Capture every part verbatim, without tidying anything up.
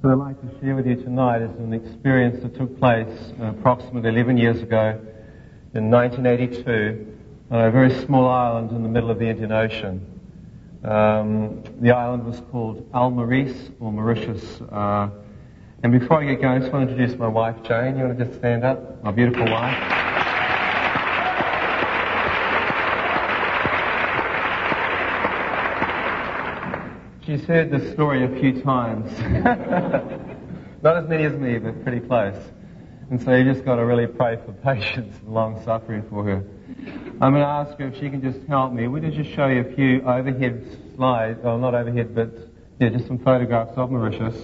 What I'd like to share with you tonight is an experience that took place uh, approximately eleven years ago in nineteen eighty-two on a very small island in the middle of the Indian Ocean. Um, the island was called Al Maurice, or Mauritius. Uh, and before I get going, I just want to introduce my wife, Jane. You want to just stand up? My beautiful wife. She's heard this story a few times. Not as many as me, but pretty close. And so you just got to really pray for patience and long suffering for her. I'm going to ask her if she can just help me. We'll just show you a few overhead slides, well, not overhead, but yeah, just some photographs of Mauritius.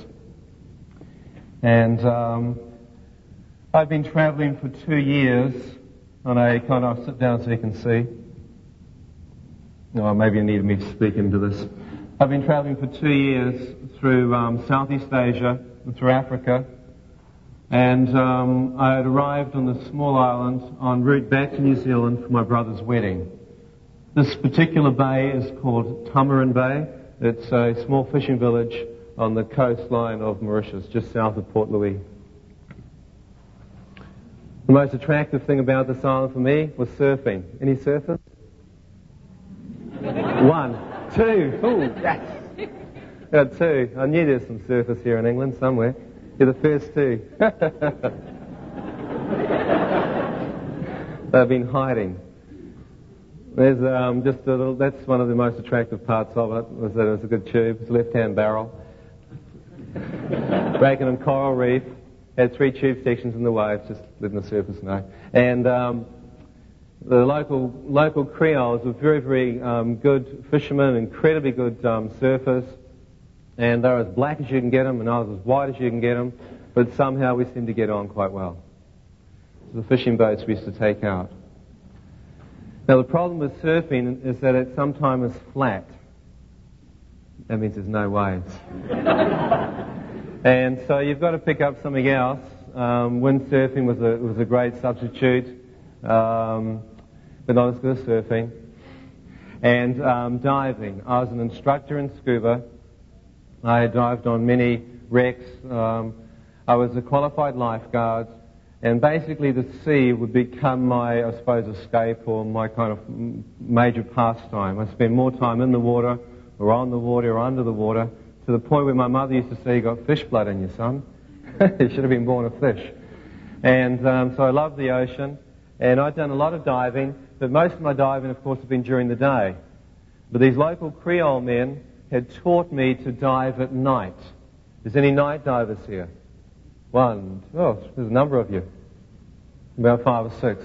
And um, I've been traveling for two years on a kind of, I'll sit down so you can see. No, maybe you need me to speak into this. I've been traveling for two years through um, Southeast Asia and through Africa, and um, I had arrived on this small island en route back to New Zealand for my brother's wedding. This particular bay is called Tamarin Bay. It's a small fishing village on the coastline of Mauritius, just south of Port Louis. The most attractive thing about this island for me was surfing. Any surfers? One. Two. Ooh, yes. Yeah, two. I knew there's some surfers here in England somewhere. You're the first two. They've been hiding. There's um, just a little. That's one of the most attractive parts of it. Was that it was a good tube. It's a left-hand barrel. Breaking on coral reef. Had three tube sections in the waves. Just letting the surfers know. And um, The local local Creoles were very, very um, good fishermen, incredibly good um, surfers, and they were as black as you can get them, and I was as white as you can get them, but somehow we seemed to get on quite well. So the fishing boats we used to take out. Now the problem with surfing is that it sometimes is flat. That means there's no waves. And so you've got to pick up something else. Um, windsurfing was a was a great substitute. Um, but not as good as surfing. And um, diving. I was an instructor in scuba. I had dived on many wrecks. Um, I was a qualified lifeguard. And basically the sea would become my, I suppose, escape or my kind of major pastime. I spent more time in the water or on the water or under the water to the point where my mother used to say, "You got fish blood in you, son." You should have been born a fish. And um, so I loved the ocean. And I'd done a lot of diving, but most of my diving, of course, had been during the day. But these local Creole men had taught me to dive at night. Is any night divers here? One. Oh, there's a number of you. About five or six.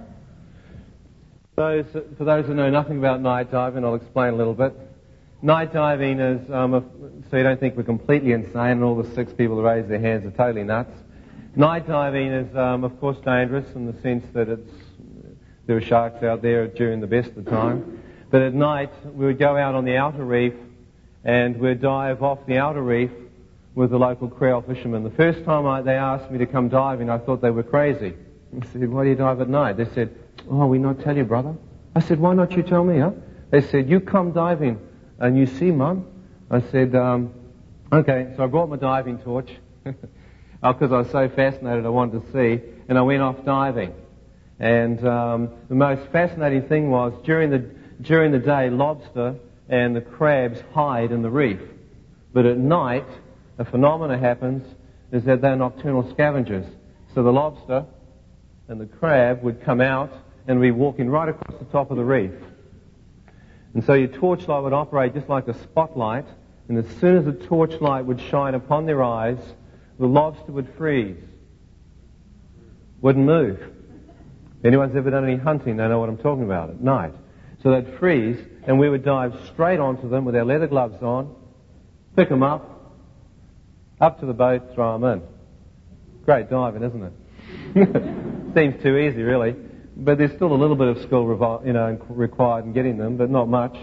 Those, for those who know nothing about night diving, I'll explain a little bit. Night diving is, um, a, so you don't think we're completely insane and all the six people who raise their hands are totally nuts. Night diving is, um, of course, dangerous in the sense that it's there are sharks out there during the best of the time. But at night, we would go out on the outer reef and we'd dive off the outer reef with the local Creole fishermen. The first time I, they asked me to come diving, I thought they were crazy. I said, "Why do you dive at night?" They said, "Oh, we not tell you, brother." I said, "Why not you tell me, huh?" They said, "You come diving and you see, Mum." I said, um, "Okay." So I brought my diving torch. Because I was so fascinated, I wanted to see, and I went off diving. And um, the most fascinating thing was during the during the day, lobster and the crabs hide in the reef, but at night, a phenomena happens is that they're nocturnal scavengers. So the lobster and the crab would come out and be walking right across the top of the reef. And so your torchlight would operate just like a spotlight, and as soon as the torchlight would shine upon their eyes, the lobster would freeze, wouldn't move. If anyone's ever done any hunting, they know what I'm talking about at night. So they'd freeze, and we would dive straight onto them with our leather gloves on, pick them up, up to the boat, throw them in. Great diving, isn't it? Seems too easy, really. But there's still a little bit of skill revo- you know, required in getting them, but not much.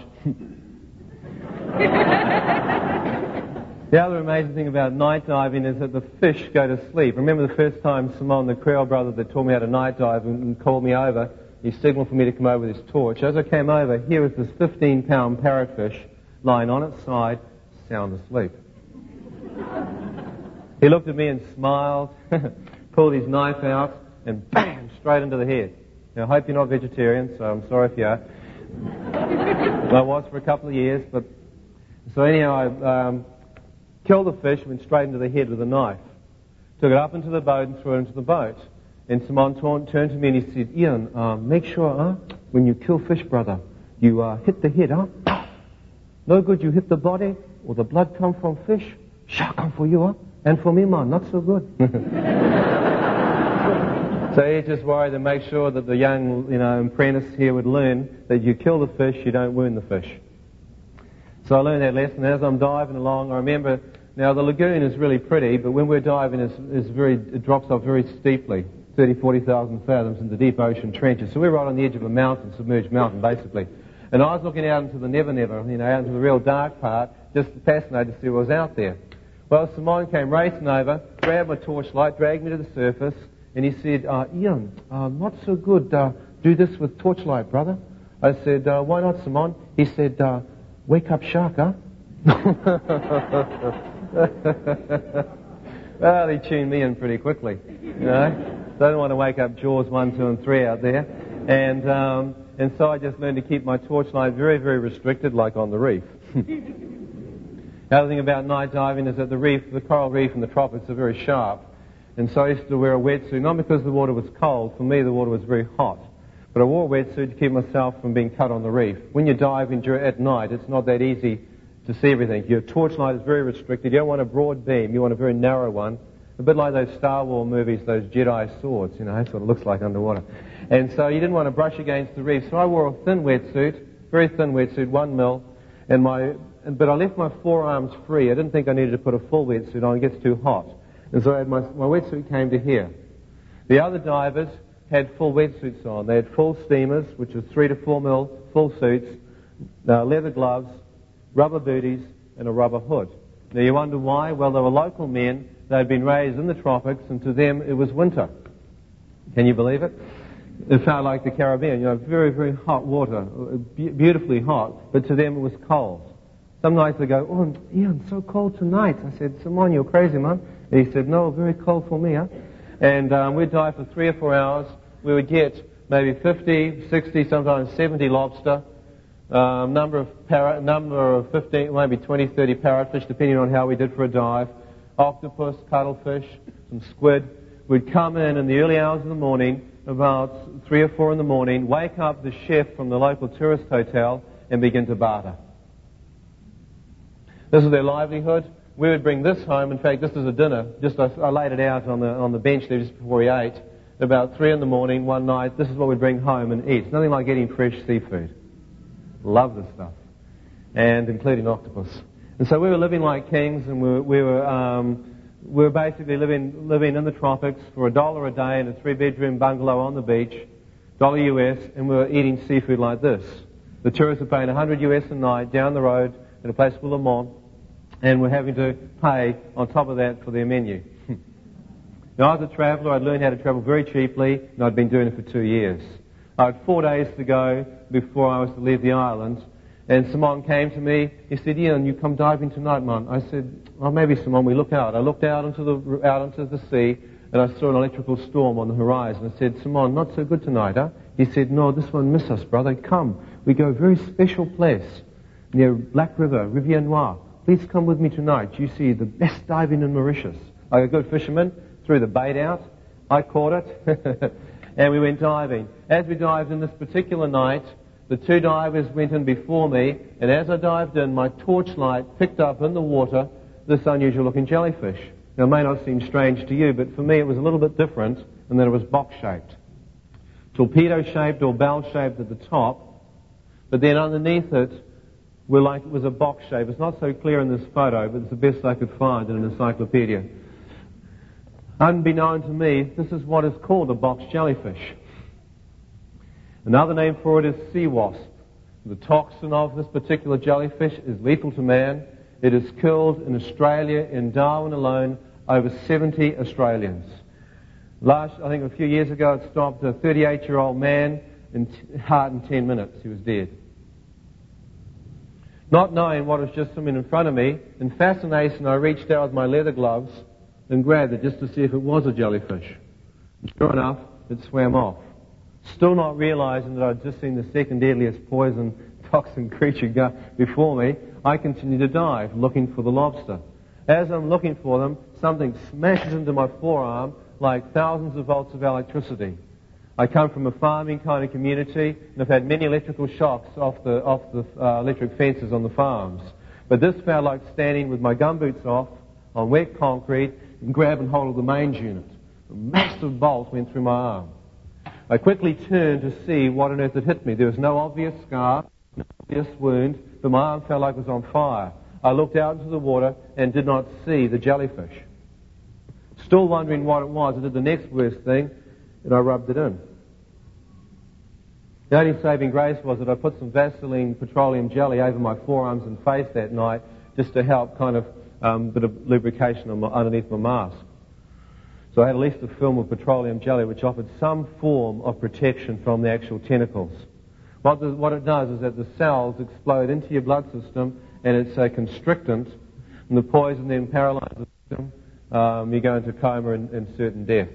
The other amazing thing about night diving is that the fish go to sleep. Remember the first time Simon, the Creole brother that taught me how to night dive and called me over, he signaled for me to come over with his torch. As I came over, here was this fifteen pound parrotfish lying on its side, sound asleep. He looked at me and smiled, pulled his knife out, and bam, straight into the head. Now, I hope you're not vegetarian, so I'm sorry if you are. I was for a couple of years, but... So anyhow, I um, killed the fish, went straight into the head with a knife. Took it up into the boat and threw it into the boat. And Simon turned to me and he said, Ian, uh, make sure, huh, when you kill fish, brother, you uh, hit the head, huh? No good you hit the body or the blood come from fish. Shark come for you, huh? And for me, man, not so good. So he just worried to make sure that the young, you know, apprentice here would learn that you kill the fish, you don't wound the fish. So I learned that lesson. As I'm diving along, I remember, now the lagoon is really pretty, but when we're diving, it's, it's very, it drops off very steeply, thirty, forty thousand fathoms into deep ocean trenches. So we're right on the edge of a mountain, submerged mountain, basically. And I was looking out into the Never Never, you know, out into the real dark part, just fascinated to see what was out there. Well, Simon came racing over, grabbed my torchlight, dragged me to the surface, and he said, uh, Ian, uh, not so good, uh, do this with torchlight, brother. I said, uh, why not, Simon? He said, uh, wake up shark, huh? Well, he tuned me in pretty quickly, you know. Don't want to wake up Jaws one, two, and three out there. And um, and so I just learned to keep my torchlight very, very restricted, like on the reef. The other thing about night diving is that the reef, the coral reef and the tropics are very sharp. And so I used to wear a wetsuit, not because the water was cold. For me, the water was very hot. But I wore a wetsuit to keep myself from being cut on the reef. When you dive in at night, it's not that easy to see everything. Your torchlight is very restricted. You don't want a broad beam. You want a very narrow one. A bit like those Star Wars movies, those Jedi swords, you know, that's what it looks like underwater. And so you didn't want to brush against the reef. So I wore a thin wetsuit, very thin wetsuit, one mil, and my, but I left my forearms free. I didn't think I needed to put a full wetsuit on. It gets too hot. And so I had my, my wetsuit came to here. The other divers had full wetsuits on. They had full steamers, which was three to four mil, full suits, uh, leather gloves, rubber booties, and a rubber hood. Now you wonder why? Well, they were local men. They'd been raised in the tropics, and to them it was winter. Can you believe it? It felt like the Caribbean, you know, very, very hot water, be- beautifully hot, but to them it was cold. Some nights they go, oh, Ian, so cold tonight. I said, Simon, you're crazy, man. And he said, no, very cold for me, huh? And um, we'd dive for three or four hours. We would get maybe fifty, sixty, sometimes seventy lobster, um, number of parrot, number of fifteen, maybe twenty, thirty parrotfish, depending on how we did for a dive, octopus, cuttlefish, some squid. We'd come in in the early hours of the morning, about three or four in the morning, wake up the chef from the local tourist hotel, and begin to barter. This is their livelihood. We would bring this home. In fact, this is a dinner. Just I, I laid it out on the on the bench there just before we ate. About three in the morning, one night, this is what we'd bring home and eat. It's nothing like getting fresh seafood. Love this stuff. And including octopus. And so we were living like kings, and we were, we were, um, we were basically living living in the tropics for a dollar a day in a three-bedroom bungalow on the beach, dollar U S, and we were eating seafood like this. The tourists were paying one hundred U S a night down the road in a place called Lamont, and we're having to pay on top of that for their menu. Now, I was a traveller. I'd learned how to travel very cheaply, and I'd been doing it for two years. I had four days to go before I was to leave the island, and Simon came to me. He said, Ian, you come diving tonight, man. I said, well, maybe, Simon, we look out. I looked out into the out into the sea, and I saw an electrical storm on the horizon. I said, Simon, not so good tonight, huh? He said, no, this won't miss us, brother. Come. We go a very special place near Black River, Rivière Noire. Please come with me tonight. You see the best diving in Mauritius. Like a good fisherman, threw the bait out. I caught it, and we went diving. As we dived in this particular night, the two divers went in before me, and as I dived in, my torchlight picked up in the water this unusual-looking jellyfish. Now, it may not seem strange to you, but for me it was a little bit different in that it was box-shaped. Torpedo-shaped or bell-shaped at the top, but then underneath it, were like it was a box shape. It's not so clear in this photo, but it's the best I could find in an encyclopedia. Unbeknown to me, this is what is called a box jellyfish. Another name for it is sea wasp. The toxin of this particular jellyfish is lethal to man. It has killed in Australia, in Darwin alone, over seventy Australians. Last, I think a few years ago, it stopped a thirty-eight-year-old man in t- heart in ten minutes. He was dead. Not knowing what was just swimming in front of me, in fascination, I reached out with my leather gloves, and grabbed it just to see if it was a jellyfish. And sure enough, it swam off. Still not realizing that I'd just seen the second deadliest poison toxin creature go before me, I continue to dive, looking for the lobster. As I'm looking for them, something smashes into my forearm like thousands of volts of electricity. I come from a farming kind of community, and I've had many electrical shocks off the, off the uh, electric fences on the farms. But this felt like standing with my gumboots off on wet concrete and grabbing hold of the mains unit. A massive bolt went through my arm. I quickly turned to see what on earth had hit me. There was no obvious scar, no obvious wound, but my arm felt like it was on fire. I looked out into the water and did not see the jellyfish. Still wondering what it was, I did the next worst thing, and I rubbed it in. The only saving grace was that I put some Vaseline petroleum jelly over my forearms and face that night just to help kind of um, a bit of lubrication on my, underneath my mask. So I had at least a film of petroleum jelly which offered some form of protection from the actual tentacles. What, the, what it does is that the cells explode into your blood system and it's a constrictant, and the poison then paralyzes the system. Um, you go into coma and, and certain death.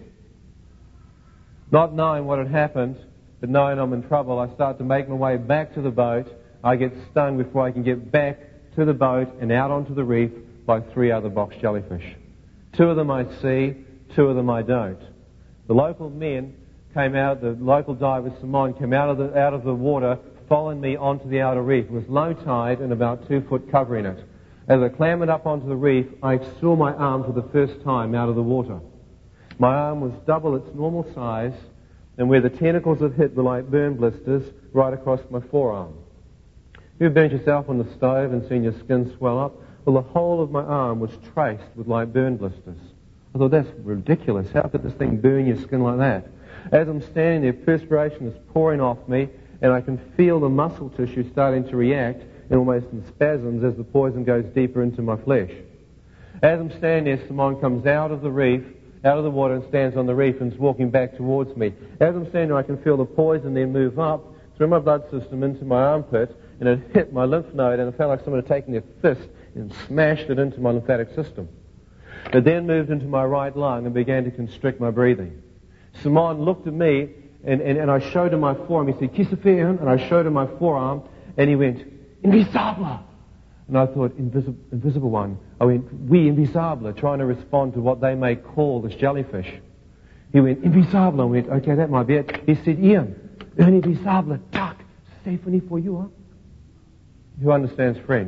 Not knowing what had happened, but knowing I'm in trouble, I start to make my way back to the boat. I get stung before I can get back to the boat and out onto the reef by three other box jellyfish. Two of them I see, two of them I don't. The local men came out, the local diver, Simon, came out of the, out of the water, following me onto the outer reef. It was low tide and about two foot covering it. As I clambered up onto the reef, I saw my arm for the first time out of the water. My arm was double its normal size, and where the tentacles had hit were like burn blisters right across my forearm. You've burnt yourself on the stove and seen your skin swell up? Well, the whole of my arm was traced with like burn blisters. I thought, that's ridiculous. How could this thing burn your skin like that? As I'm standing there, perspiration is pouring off me, and I can feel the muscle tissue starting to react in almost in spasms as the poison goes deeper into my flesh. As I'm standing there, Simon comes out of the reef, out of the water, and stands on the reef and is walking back towards me. As I'm standing there, I can feel the poison then move up through my blood system into my armpit, and it hit my lymph node, and it felt like someone had taken their fist and smashed it into my lymphatic system. It then moved into my right lung and began to constrict my breathing. Simon looked at me, and, and, and I showed him my forearm. He said, "Kisafean," and I showed him my forearm, and he went, "Invisible." And I thought, invisible, invisible one. I went, "Oui, invisible," trying to respond to what they may call this jellyfish. He went, "Invisible." I went, "Okay, that might be it." He said, "Ian, un invisible, tac, Stephanie for you, huh?" Who understands French?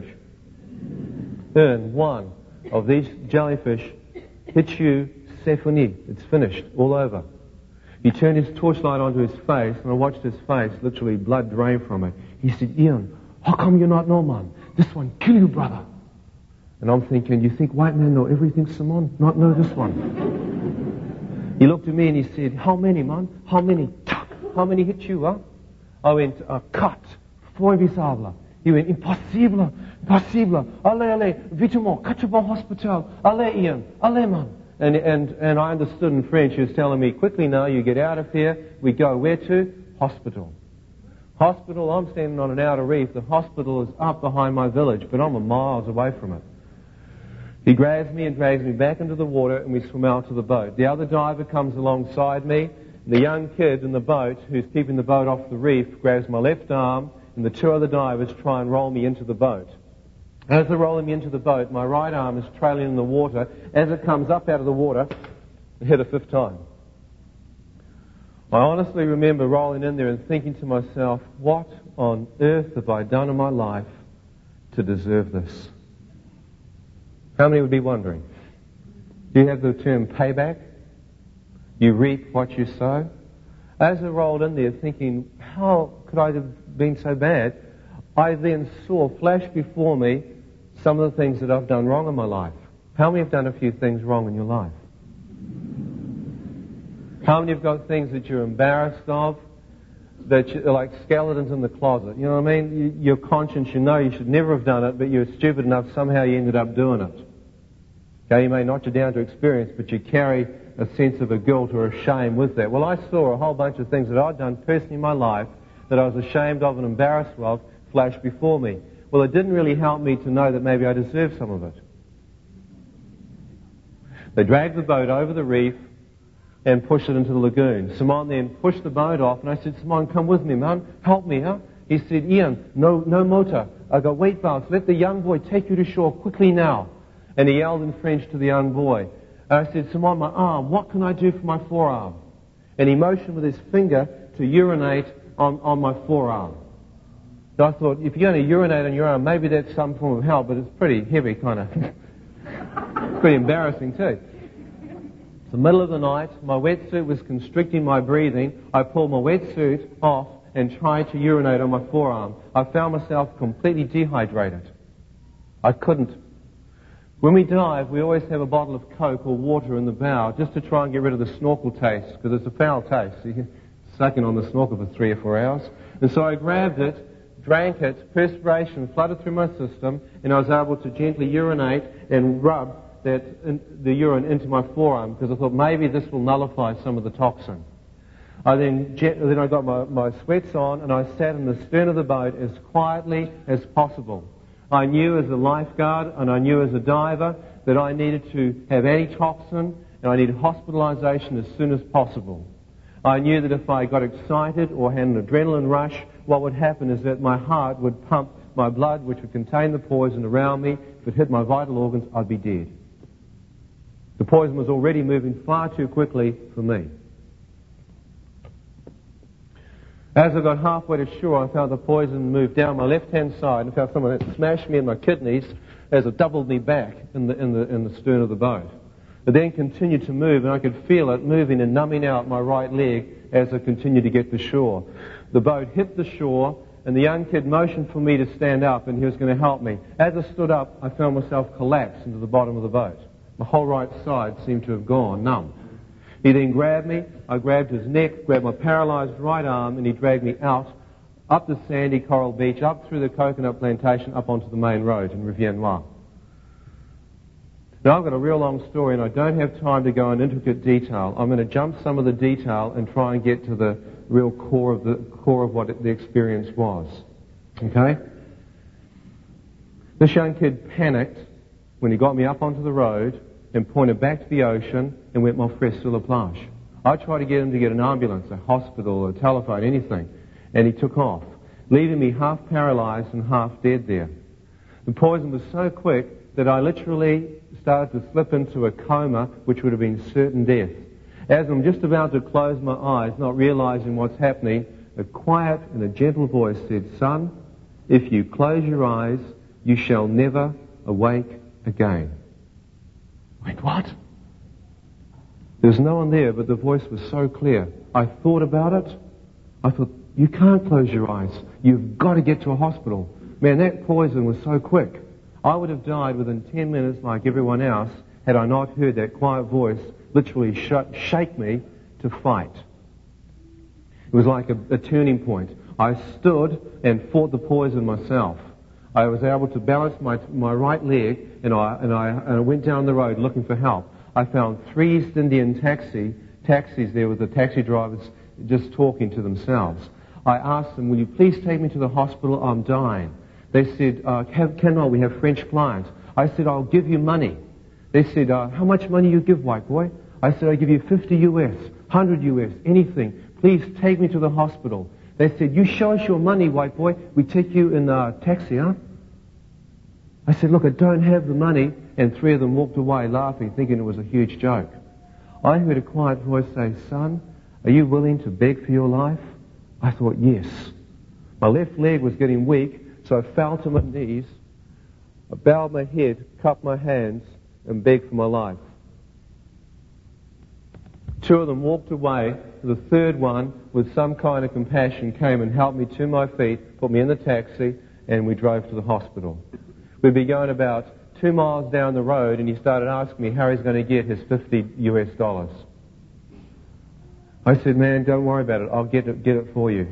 Un, one of these jellyfish hits you, Stephanie. It's finished, all over. He turned his torchlight onto his face, and I watched his face, literally blood drain from it. He said, "Ian, how come you not know, man? This one kill you, brother." And I'm thinking, you think white men know everything, Simon? Not know this one. He looked at me and he said, "How many, man? How many? How many hit you, huh?" I went, uh, "Cut. Four invisible." He went, "Impossible. Impossible. Allez, allez. Vitement. Quatre-vingts hospital. Allez, Ian. Allez, man." And, and, and I understood in French. He was telling me, "Quickly now, you get out of here. We go where to? Hospital." Hospital, I'm standing on an outer reef. The hospital is up behind my village, but I'm a miles away from it. He grabs me and drags me back into the water, and we swim out to the boat. The other diver comes alongside me. The young kid in the boat, who's keeping the boat off the reef, grabs my left arm, and the two other divers try and roll me into the boat. As they're rolling me into the boat, my right arm is trailing in the water. As it comes up out of the water, I hit a fifth time. I honestly remember rolling in there and thinking to myself, what on earth have I done in my life to deserve this? How many would be wondering? Do you have the term payback? You reap what you sow? As I rolled in there thinking, how could I have been so bad? I then saw flash before me some of the things that I've done wrong in my life. How many have done a few things wrong in your life? How many have got things that you're embarrassed of, that are like skeletons in the closet? You know what I mean? You, your conscience, you know you should never have done it, but you were stupid enough, somehow you ended up doing it. Okay, you may knock you down to experience, but you carry a sense of a guilt or a shame with that. Well, I saw a whole bunch of things that I'd done personally in my life that I was ashamed of and embarrassed of flash before me. Well, it didn't really help me to know that maybe I deserved some of it. They dragged the boat over the reef and pushed it into the lagoon. Simon then pushed the boat off, and I said, Simon, come with me, man. Help me, huh? He said, Ian, no, no motor. I got weight belts. Let the young boy take you to shore quickly now. And he yelled in French to the young boy. And I said, Simon, my arm, what can I do for my forearm? And he motioned with his finger to urinate on, on my forearm. So I thought, if you're going to urinate on your arm, maybe that's some form of help, but it's pretty heavy, kind of. Pretty embarrassing, too. It's the middle of the night. My wetsuit was constricting my breathing. I pulled my wetsuit off and tried to urinate on my forearm. I found myself completely dehydrated. I couldn't. When we dive, we always have a bottle of Coke or water in the bow just to try and get rid of the snorkel taste, because it's a foul taste. You can suck in on the snorkel for three or four hours. And so I grabbed it, drank it, perspiration flooded through my system, and I was able to gently urinate and rub that in, the urine into my forearm, because I thought maybe this will nullify some of the toxin. I then, then I got my, my sweats on, and I sat in the stern of the boat as quietly as possible. I knew as a lifeguard and I knew as a diver that I needed to have antitoxin and I needed hospitalization as soon as possible. I knew that if I got excited or had an adrenaline rush, what would happen is that my heart would pump my blood, which would contain the poison around me. If it hit my vital organs, I'd be dead. The poison was already moving far too quickly for me. As I got halfway to shore, I found the poison move down my left-hand side and found someone had smashed me in my kidneys as it doubled me back in the, in the, in the stern of the boat. It then continued to move, and I could feel it moving and numbing out my right leg as I continued to get to shore. The boat hit the shore, and the young kid motioned for me to stand up, and he was going to help me. As I stood up, I found myself collapse into the bottom of the boat. My whole right side seemed to have gone numb. He then grabbed me, I grabbed his neck, grabbed my paralyzed right arm, and he dragged me out, up the sandy coral beach, up through the coconut plantation, up onto the main road in Rivière-Noire. Now I've got a real long story, and I don't have time to go in intricate detail. I'm going to jump some of the detail and try and get to the real core of the core of what the experience was. Okay? This young kid panicked when he got me up onto the road and pointed back to the ocean and went mon frère sur la plage. I tried to get him to get an ambulance, a hospital, a telephone, anything, and he took off, leaving me half paralyzed and half dead there. The poison was so quick that I literally started to slip into a coma, which would have been certain death. As I'm just about to close my eyes, not realizing what's happening, a quiet and a gentle voice said, "Son, if you close your eyes, you shall never awake again." Wait, what? There's no one there, but the voice was so clear. I thought about it. I thought, you can't close your eyes. You've got to get to a hospital. Man, that poison was so quick. I would have died within ten minutes like everyone else had I not heard that quiet voice literally sh- shake me to fight. It was like a, a turning point. I stood and fought the poison myself. I was able to balance my my right leg, and I and I and I went down the road looking for help. I found three East Indian taxi taxis there with the taxi drivers just talking to themselves. I asked them, "Will you please take me to the hospital? I'm dying." They said, uh, have, "Cannot, we have French clients." I said, "I'll give you money." They said, uh, "How much money you give, white boy?" I said, "I'll give you fifty U S, one hundred U S, anything. Please take me to the hospital." They said, "You show us your money, white boy. We take you in a taxi, huh?" I said, "Look, I don't have the money." And three of them walked away laughing, thinking it was a huge joke. I heard a quiet voice say, "Son, are you willing to beg for your life?" I thought, yes. My left leg was getting weak, so I fell to my knees. I bowed my head, cupped my hands, and begged for my life. Two of them walked away. The third one, with some kind of compassion, came and helped me to my feet, put me in the taxi, and we drove to the hospital. We'd be going about two miles down the road, and he started asking me how he's going to get his fifty U S dollars. I said, "Man, don't worry about it. I'll get it, get it for you."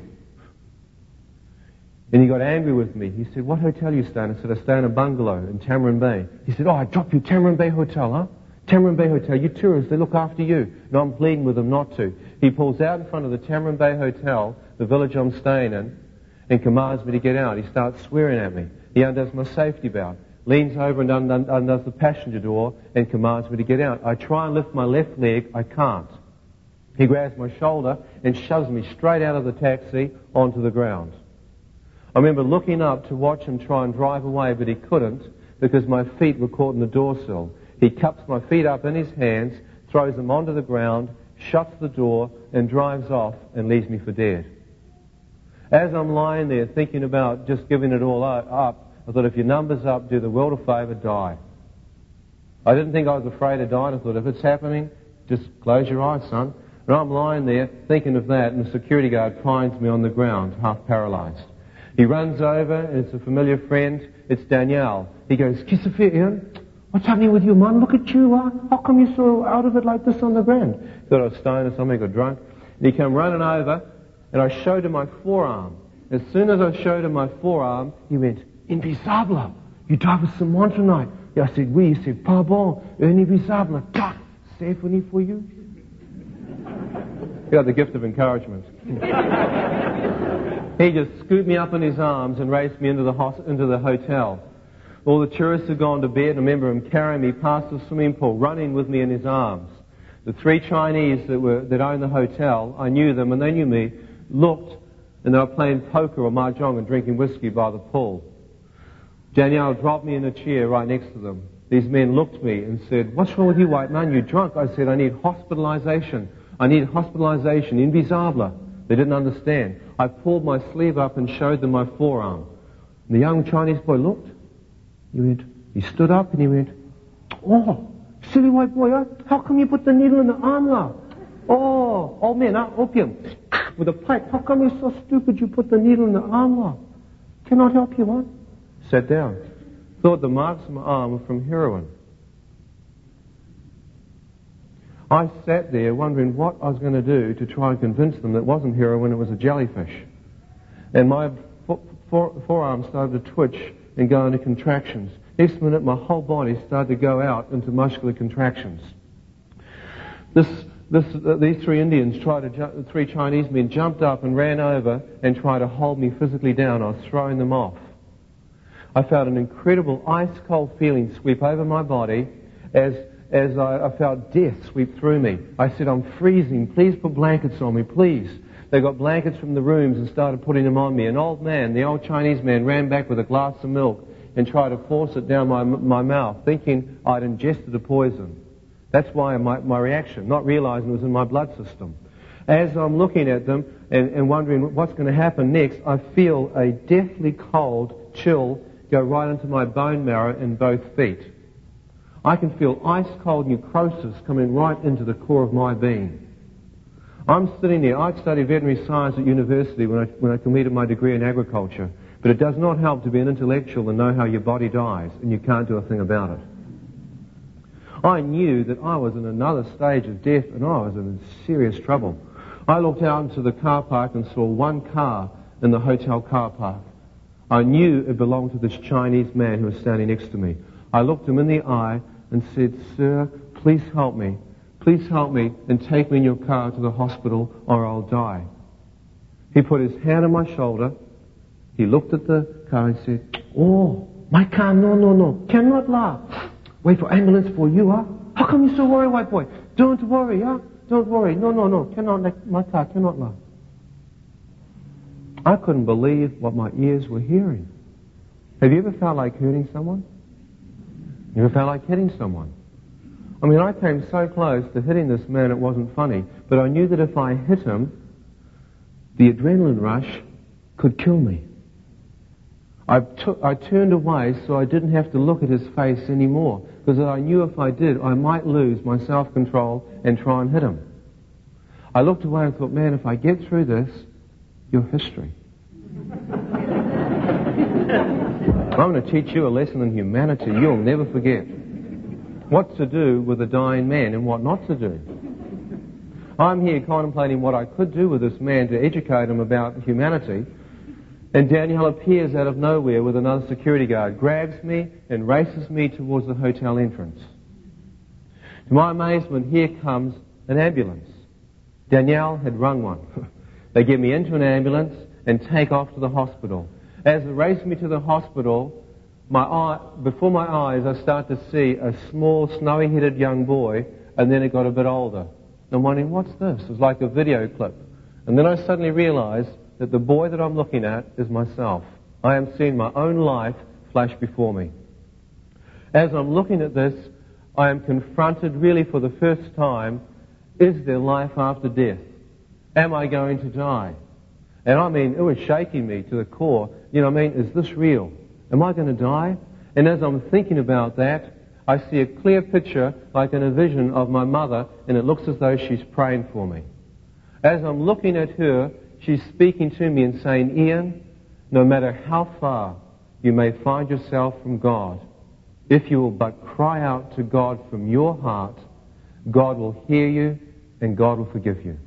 And he got angry with me. He said, "What hotel are you staying?" I said, "I stay in a bungalow in Tamarin Bay." He said, "Oh, I dropped you Tamarin Bay Hotel, huh? Tamarin Bay Hotel, you tourists, they look after you." And I'm pleading with him not to. He pulls out in front of the Tamarin Bay Hotel, the village I'm staying in, and commands me to get out. He starts swearing at me. He undoes my safety belt. leans over and un- un- undoes the passenger door and commands me to get out. I try and lift my left leg. I can't. He grabs my shoulder and shoves me straight out of the taxi onto the ground. I remember looking up to watch him try and drive away, but he couldn't because my feet were caught in the door sill. He cups my feet up in his hands, throws them onto the ground, shuts the door, and drives off and leaves me for dead. As I'm lying there thinking about just giving it all up, I thought, if your number's up, do the world a favour, die. I didn't think I was afraid of dying. I thought, if it's happening, just close your eyes, son. And I'm lying there thinking of that, and the security guard finds me on the ground, half paralysed. He runs over, and it's a familiar friend. It's Danielle. He goes, Kisafir, Ian, what's happening with you, man? Look at you. Huh? How come you're so out of it like this on the ground? Thought I was stoned or something, got drunk. And he came running over, and I showed him my forearm. As soon as I showed him my forearm, he went, Invisible. You died with someone tonight. Yeah, I said, oui. He said, pardon, invisible. God, symphony for you. He got the gift of encouragement. He just scooped me up in his arms and raced me into the hos- into the hotel. All the tourists had gone to bed. I remember him carrying me past the swimming pool, running with me in his arms. The three Chinese that were that owned the hotel, I knew them and they knew me, looked, and they were playing poker or mahjong and drinking whiskey by the pool. Danielle dropped me in a chair right next to them. These men looked at me and said, what's wrong with you, white man? You're drunk. I said, I need hospitalization. I need hospitalization. Invisible. They didn't understand. I pulled my sleeve up and showed them my forearm. And the young Chinese boy looked. He went, he stood up and he went, oh, silly white boy, huh? How come you put the needle in the arm now? Oh, old man, huh? Opium. With a pipe. How come you're so stupid you put the needle in the arm now? Cannot help you, what? Sat down. Thought the marks on my arm were from heroin. I sat there wondering what I was going to do to try and convince them that it wasn't heroin, it was a jellyfish. And my fo- fore- forearm started to twitch and go into contractions. Next minute, my whole body started to go out into muscular contractions. This, this, uh, these three Indians tried to, ju- three Chinese men jumped up and ran over and tried to hold me physically down. I was throwing them off. I felt an incredible ice-cold feeling sweep over my body as as I, I felt death sweep through me. I said, I'm freezing. Please put blankets on me, please. They got blankets from the rooms and started putting them on me. An old man, the old Chinese man, ran back with a glass of milk and tried to force it down my my mouth, thinking I'd ingested a poison. That's why my, my reaction, not realizing it was in my blood system. As I'm looking at them and, and wondering what's going to happen next, I feel a deathly cold chill go right into my bone marrow in both feet. I can feel ice-cold necrosis coming right into the core of my being. I'm sitting there. I studied veterinary science at university when I, when I completed my degree in agriculture, but it does not help to be an intellectual and know how your body dies, and you can't do a thing about it. I knew that I was in another stage of death, and I was in serious trouble. I looked out into the car park and saw one car in the hotel car park. I knew it belonged to this Chinese man who was standing next to me. I looked him in the eye and said, sir, please help me. Please help me and take me in your car to the hospital or I'll die. He put his hand on my shoulder. He looked at the car and said, oh, my car, no, no, no, cannot laugh. Wait for ambulance for you, huh? How come you're so worried, white boy? Don't worry, huh? Don't worry. No, no, no, cannot, my car cannot laugh. I couldn't believe what my ears were hearing. Have you ever felt like hurting someone? You ever felt like hitting someone? I mean, I came so close to hitting this man, it wasn't funny. But I knew that if I hit him, the adrenaline rush could kill me. I, took, I turned away so I didn't have to look at his face anymore, because I knew if I did, I might lose my self-control and try and hit him. I looked away and thought, man, if I get through this, you're history. I'm going to teach you a lesson in humanity you'll never forget. What to do with a dying man and what not to do. I'm here contemplating what I could do with this man to educate him about humanity, and Danielle appears out of nowhere with another security guard, grabs me and races me towards the hotel entrance. To my amazement, here comes an ambulance. Danielle had rung one. They get me into an ambulance and take off to the hospital. As they race me to the hospital, my eye, before my eyes, I start to see a small, snowy-headed young boy, and then it got a bit older. And I'm wondering, what's this? It's like a video clip. And then I suddenly realize that the boy that I'm looking at is myself. I am seeing my own life flash before me. As I'm looking at this, I am confronted really for the first time, is there life after death? Am I going to die? And I mean, it was shaking me to the core. You know what I mean? Is this real? Am I going to die? And as I'm thinking about that, I see a clear picture, like in a vision, of my mother, and it looks as though she's praying for me. As I'm looking at her, she's speaking to me and saying, Ian, no matter how far you may find yourself from God, if you will but cry out to God from your heart, God will hear you and God will forgive you.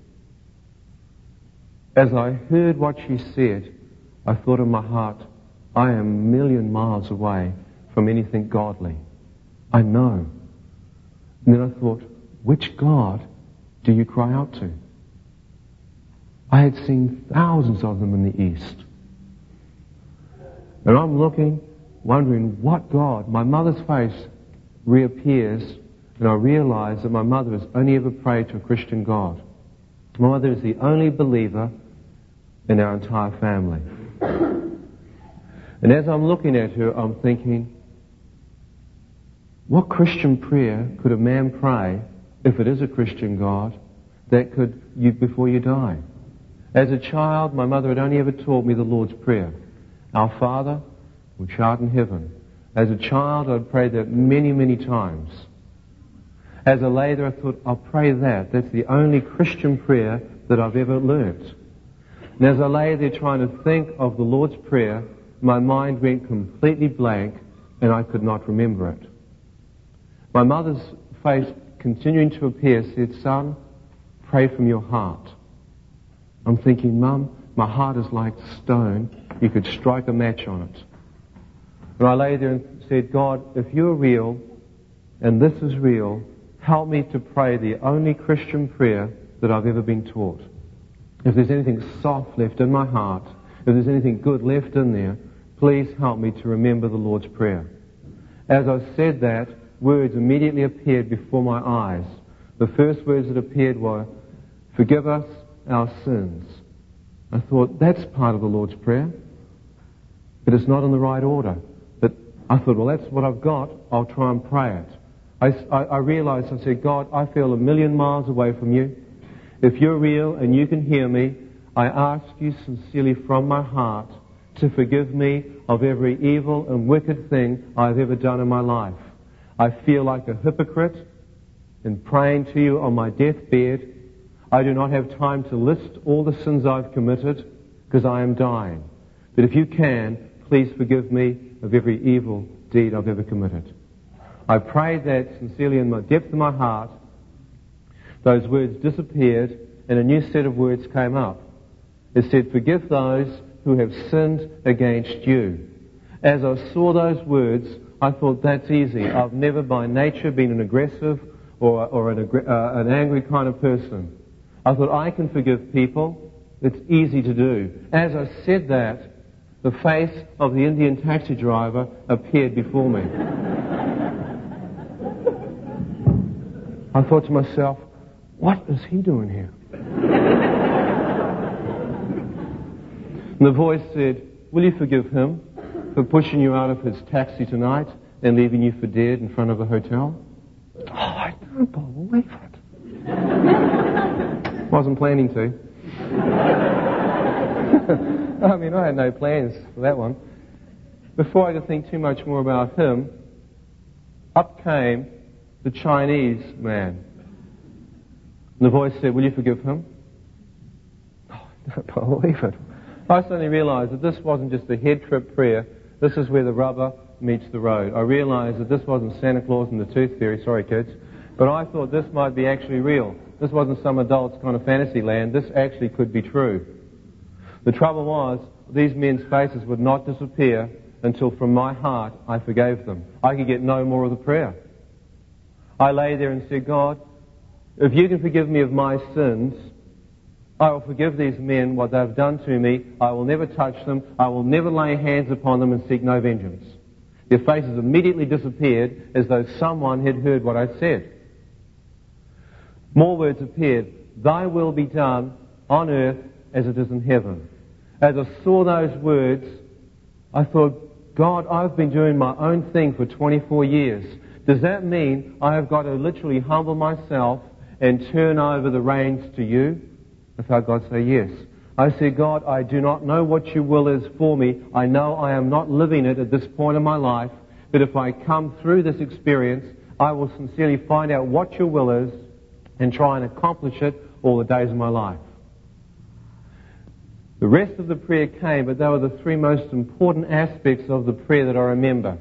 As I heard what she said, I thought in my heart, I am a million miles away from anything godly. I know. And then I thought, which God do you cry out to? I had seen thousands of them in the East. And I'm looking, wondering what God, my mother's face reappears, and I realize that my mother has only ever prayed to a Christian God. My mother is the only believer in our entire family. And as I'm looking at her, I'm thinking, what Christian prayer could a man pray, if it is a Christian God, that could you before you die? As a child, my mother had only ever taught me the Lord's Prayer. Our Father, which art in heaven. As a child, I'd prayed that many, many times. As I lay there, I thought, I'll pray that. That's the only Christian prayer that I've ever learnt. And as I lay there trying to think of the Lord's Prayer, my mind went completely blank and I could not remember it. My mother's face, continuing to appear, said, son, pray from your heart. I'm thinking, Mum, my heart is like stone. You could strike a match on it. And I lay there and said, God, if you're real and this is real, help me to pray the only Christian prayer that I've ever been taught. If there's anything soft left in my heart, if there's anything good left in there, please help me to remember the Lord's Prayer. As I said that, words immediately appeared before my eyes. The first words that appeared were, forgive us our sins. I thought, that's part of the Lord's Prayer, but it's not in the right order. But I thought, well, that's what I've got. I'll try and pray it. I, I, I realized, I said, God, I feel a million miles away from you. If you're real and you can hear me, I ask you sincerely from my heart to forgive me of every evil and wicked thing I've ever done in my life. I feel like a hypocrite in praying to you on my deathbed. I do not have time to list all the sins I've committed because I am dying. But if you can, please forgive me of every evil deed I've ever committed. I prayed that sincerely in the depth of my heart. Those words disappeared and a new set of words came up. It said, forgive those who have sinned against you. As I saw those words, I thought, that's easy. I've never by nature been an aggressive or, or an, uh, an angry kind of person. I thought, I can forgive people. It's easy to do. As I said that, the face of the Indian taxi driver appeared before me. I thought to myself, what is he doing here? And the voice said, will you forgive him for pushing you out of his taxi tonight and leaving you for dead in front of a hotel? Oh, I don't believe it. Wasn't planning to. I mean, I had no plans for that one. Before I could think too much more about him, up came the Chinese man. And the voice said, will you forgive him? Oh, I don't believe it. I suddenly realized that this wasn't just a head trip prayer. This is where the rubber meets the road. I realized that this wasn't Santa Claus and the Tooth Fairy, sorry kids, but I thought this might be actually real. This wasn't some adult's kind of fantasy land. This actually could be true. The trouble was, these men's faces would not disappear until from my heart I forgave them. I could get no more of the prayer. I lay there and said, God, if you can forgive me of my sins, I will forgive these men what they've done to me. I will never touch them. I will never lay hands upon them and seek no vengeance. Their faces immediately disappeared as though someone had heard what I said. More words appeared. Thy will be done on earth as it is in heaven. As I saw those words, I thought, God, I've been doing my own thing for twenty-four years. Does that mean I have got to literally humble myself and turn over the reins to you? I felt God say yes. I said, God, I do not know what your will is for me. I know I am not living it at this point in my life. But if I come through this experience, I will sincerely find out what your will is and try and accomplish it all the days of my life. The rest of the prayer came, but they were the three most important aspects of the prayer that I remember.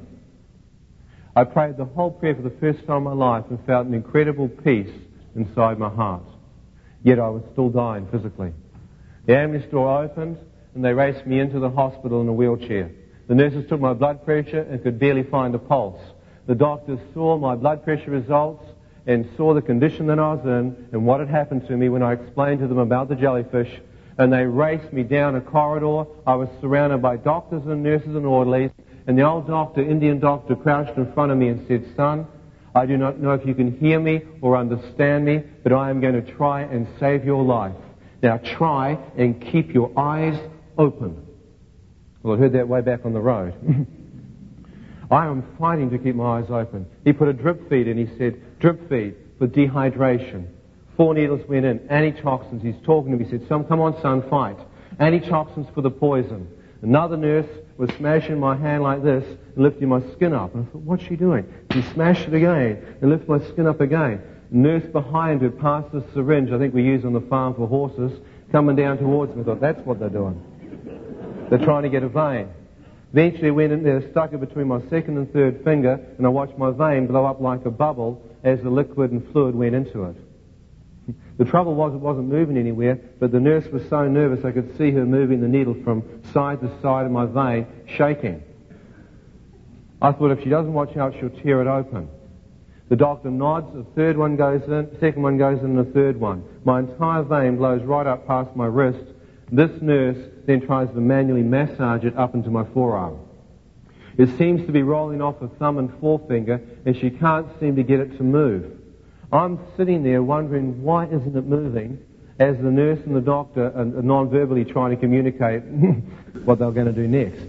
I prayed the whole prayer for the first time in my life and felt an incredible peace inside my heart. Yet I was still dying physically. The ambulance door opened and they raced me into the hospital in a wheelchair. The nurses took my blood pressure and could barely find a pulse. The doctors saw my blood pressure results and saw the condition that I was in and what had happened to me when I explained to them about the jellyfish. And they raced me down a corridor. I was surrounded by doctors and nurses and orderlies. And the old doctor, Indian doctor, crouched in front of me and said, son, I do not know if you can hear me or understand me, but I am going to try and save your life. Now try and keep your eyes open. Well, I heard that way back on the road. I am fighting to keep my eyes open. He put a drip feed in. He said, drip feed for dehydration. Four needles went in. Antitoxins. He's talking to me. He said, son, come on, son, fight. Antitoxins for the poison. Another nurse was smashing my hand like this and lifting my skin up. And I thought, what's she doing? She smashed it again and lifted my skin up again. The nurse behind her passed the syringe, I think we use on the farm for horses, coming down towards me. I thought, that's what they're doing. They're trying to get a vein. Eventually went in there, stuck it between my second and third finger, and I watched my vein blow up like a bubble as the liquid and fluid went into it. The trouble was it wasn't moving anywhere, but the nurse was so nervous I could see her moving the needle from side to side of my vein, shaking. I thought if she doesn't watch out, she'll tear it open. The doctor nods, the third one goes in, the second one goes in, and the third one. My entire vein blows right up past my wrist. This nurse then tries to manually massage it up into my forearm. It seems to be rolling off her thumb and forefinger, and she can't seem to get it to move. I'm sitting there wondering, why isn't it moving, as the nurse and the doctor are non-verbally trying to communicate what they're going to do next.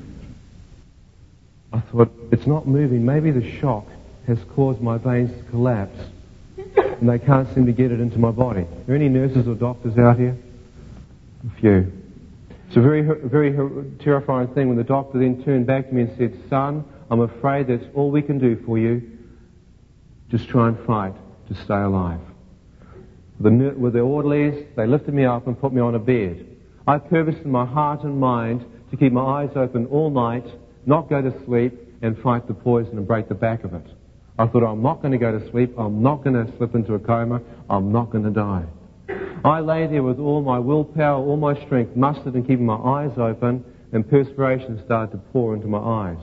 I thought, it's not moving. Maybe the shock has caused my veins to collapse, and they can't seem to get it into my body. Are there any nurses or doctors out here? A few. It's a very, very terrifying thing when the doctor then turned back to me and said, son, I'm afraid that's all we can do for you. Just try and fight to stay alive. The, with the orderlies, they lifted me up and put me on a bed. I purposed in my heart and mind to keep my eyes open all night, not go to sleep, and fight the poison and break the back of it. I thought, I'm not going to go to sleep, I'm not going to slip into a coma, I'm not going to die. I lay there with all my willpower, all my strength mustered and keeping my eyes open, and perspiration started to pour into my eyes.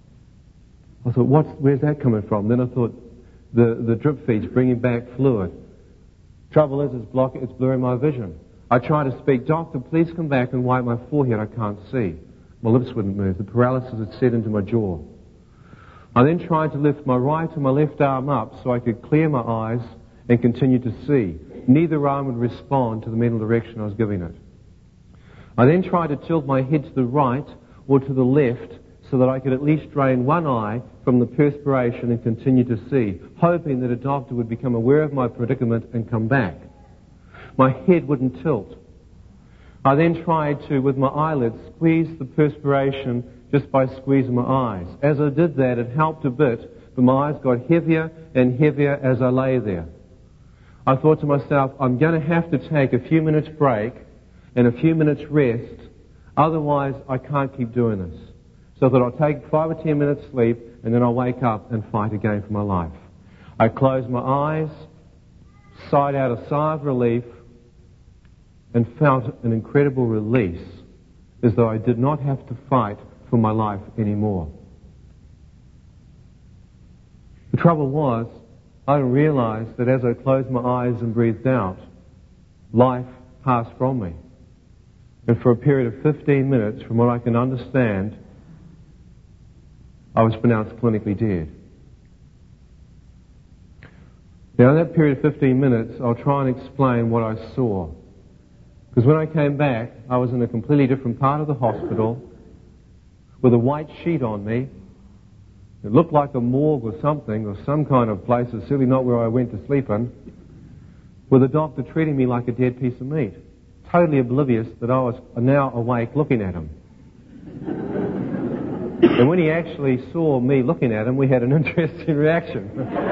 I thought, what's, where's that coming from? Then I thought, the, the drip feed's bringing back fluid. Trouble is, it's blocking, it's blurring my vision. I try to speak, doctor, please come back and wipe my forehead, I can't see. My lips wouldn't move. The paralysis had set into my jaw. I then tried to lift my right and my left arm up so I could clear my eyes and continue to see. Neither arm would respond to the mental direction I was giving it. I then tried to tilt my head to the right or to the left so that I could at least drain one eye from the perspiration and continue to see, hoping that a doctor would become aware of my predicament and come back. My head wouldn't tilt. I then tried to, with my eyelids, squeeze the perspiration just by squeezing my eyes. As I did that, it helped a bit, but my eyes got heavier and heavier as I lay there. I thought to myself, I'm going to have to take a few minutes break and a few minutes rest, otherwise I can't keep doing this. So I thought I'll take five or ten minutes sleep and then I'll wake up and fight again for my life. I closed my eyes, sighed out a sigh of relief, and felt an incredible release, as though I did not have to fight for my life anymore. The trouble was, I realized that as I closed my eyes and breathed out, life passed from me. And for a period of fifteen minutes, from what I can understand, I was pronounced clinically dead. Now, in that period of fifteen minutes, I'll try and explain what I saw. Because when I came back, I was in a completely different part of the hospital with a white sheet on me. It looked like a morgue or something, or some kind of place. It's certainly not where I went to sleep in. With a doctor treating me like a dead piece of meat. Totally oblivious that I was now awake looking at him. And when he actually saw me looking at him, we had an interesting reaction.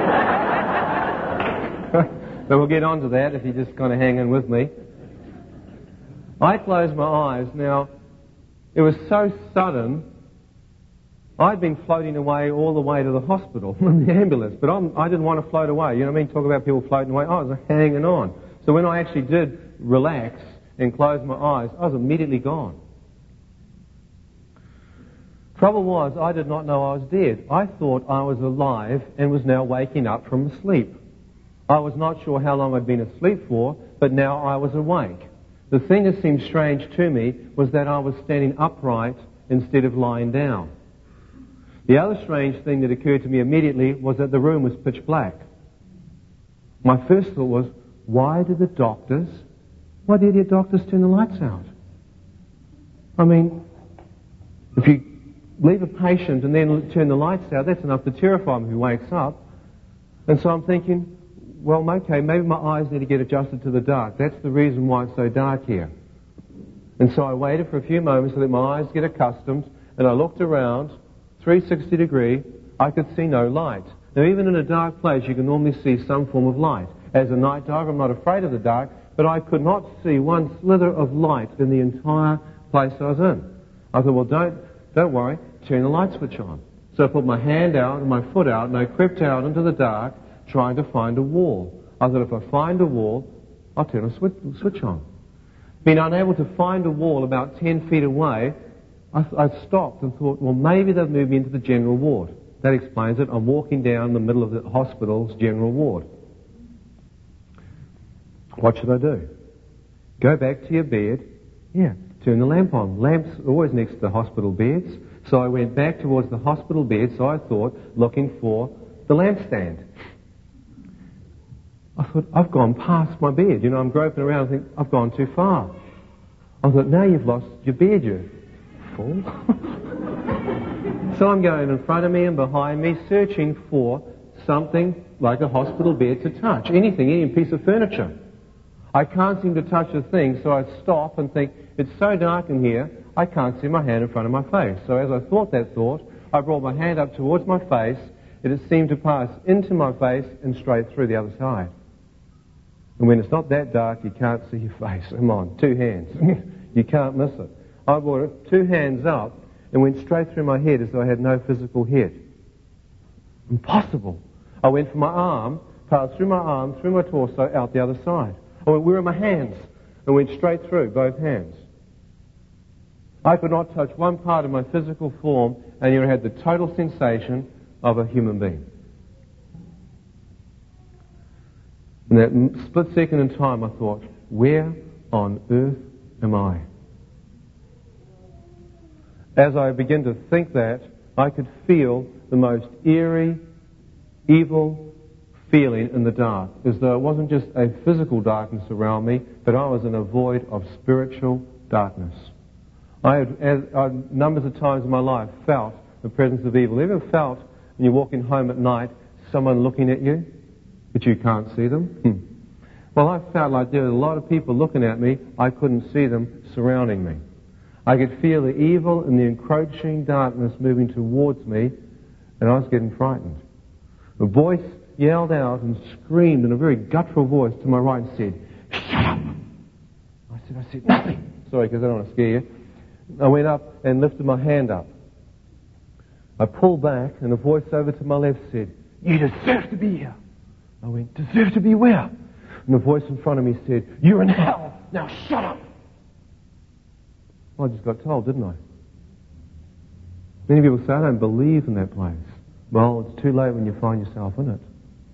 But we'll get on to that if you just kind of hang in with me. I closed my eyes. Now, it was so sudden, I'd been floating away all the way to the hospital in the ambulance, but I'm, I didn't want to float away. You know what I mean? Talk about people floating away. I was hanging on. So when I actually did relax and close my eyes, I was immediately gone. Trouble was, I did not know I was dead. I thought I was alive and was now waking up from sleep. I was not sure how long I'd been asleep for, but now I was awake. The thing that seemed strange to me was that I was standing upright instead of lying down. The other strange thing that occurred to me immediately was that the room was pitch black. My first thought was, why did the doctors, why did the doctors turn the lights out? I mean, if you leave a patient and then turn the lights out, that's enough to terrify him if he wakes up. And so I'm thinking, well, okay, maybe my eyes need to get adjusted to the dark. That's the reason why it's so dark here. And so I waited for a few moments so that my eyes get accustomed, and I looked around, three sixty degree, I could see no light. Now, even in a dark place, you can normally see some form of light. As a night diver, I'm not afraid of the dark, but I could not see one slither of light in the entire place I was in. I thought, well, don't, don't worry, turn the light switch on. So I put my hand out and my foot out, and I crept out into the dark, trying to find a wall. I thought, if I find a wall, I'll turn a switch, switch on. Being unable to find a wall about ten feet away, I, I stopped and thought, well, maybe they've moved me into the general ward. That explains it. I'm walking down the middle of the hospital's general ward. What should I do? Go back to your bed. Yeah, turn the lamp on. Lamps are always next to the hospital beds. So I went back towards the hospital bed, so I thought, looking for the lampstand. I thought, I've gone past my bed. You know, I'm groping around and think, I've gone too far. I thought, now you've lost your bed, you fool. So I'm going in front of me and behind me, searching for something like a hospital bed to touch. Anything, any piece of furniture. I can't seem to touch a thing, so I stop and think, it's so dark in here, I can't see my hand in front of my face. So as I thought that thought, I brought my hand up towards my face, and it seemed to pass into my face and straight through the other side. And when it's not that dark, you can't see your face. Come on, two hands. You can't miss it. I brought it two hands up and went straight through my head as though I had no physical head. Impossible. I went for my arm, passed through my arm, through my torso, out the other side. I went, where are my hands? And went straight through, both hands. I could not touch one part of my physical form, and you had the total sensation of a human being. In that split second in time, I thought, where on earth am I? As I began to think that, I could feel the most eerie, evil feeling in the dark, as though it wasn't just a physical darkness around me, but I was in a void of spiritual darkness. I had, as, uh, numbers of times in my life, felt the presence of evil. Ever felt, when you're walking home at night, someone looking at you, but you can't see them? Hmm. Well, I felt like there were a lot of people looking at me. I couldn't see them surrounding me. I could feel the evil and the encroaching darkness moving towards me, and I was getting frightened. A voice yelled out and screamed in a very guttural voice to my right and said, "Shut up!" I said, I said, nothing. Sorry, because I don't want to scare you. I went up and lifted my hand up. I pulled back, and a voice over to my left said, "You deserve to be here." I went, "Deserve to be where?" And the voice in front of me said, "You're in hell. Now shut up." Well, I just got told, didn't I? Many people say, "I don't believe in that place." Well, it's too late when you find yourself in it.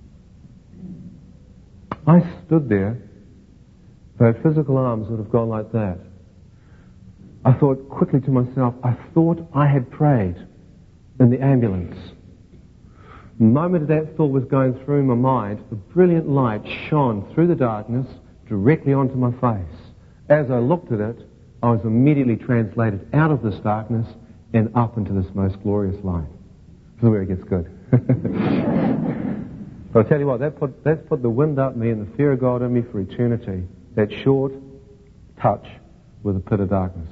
I stood there. If I had physical arms, would have gone like that. I thought quickly to myself, I thought I had prayed. in the ambulance. The moment that thought was going through my mind, the brilliant light shone through the darkness directly onto my face. As I looked at it, I was immediately translated out of this darkness and up into this most glorious light. This is where it gets good. But I'll tell you what, that put, that's put the wind up me and the fear of God in me for eternity. That short touch with a pit of darkness.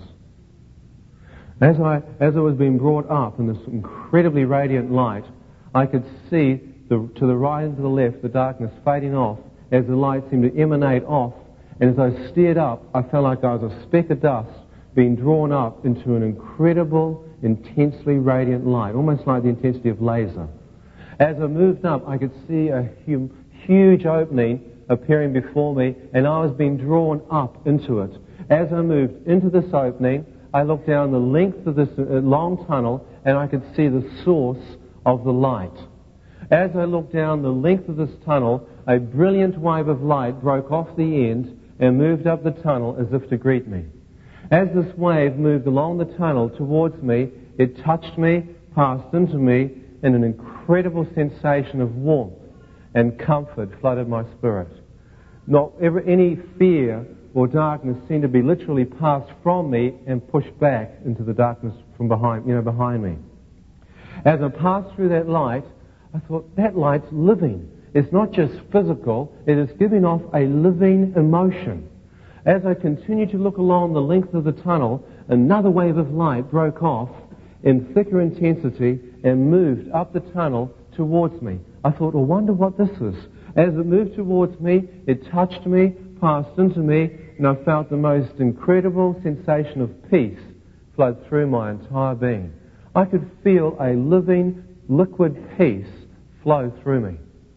As I, as I was being brought up in this incredibly radiant light, I could see the, to the right and to the left the darkness fading off as the light seemed to emanate off. And as I stared up, I felt like I was a speck of dust being drawn up into an incredible, intensely radiant light, almost like the intensity of laser. As I moved up, I could see a hu- huge opening appearing before me, and I was being drawn up into it. As I moved into this opening, I looked down the length of this uh, long tunnel, and I could see the source of the light. As I looked down the length of this tunnel, a brilliant wave of light broke off the end and moved up the tunnel as if to greet me. As this wave moved along the tunnel towards me, it touched me, passed into me, and an incredible sensation of warmth and comfort flooded my spirit. Not ever any fear or darkness seemed to be literally passed from me and pushed back into the darkness from behind, you know, behind me. As I passed through that light, I thought, that light's living. It's not just physical, it is giving off a living emotion. As I continued to look along the length of the tunnel, another wave of light broke off in thicker intensity and moved up the tunnel towards me. I thought, I wonder what this is. As it moved towards me, it touched me, passed into me, and I felt the most incredible sensation of peace flood through my entire being. I could feel a living, liquid peace flow through me.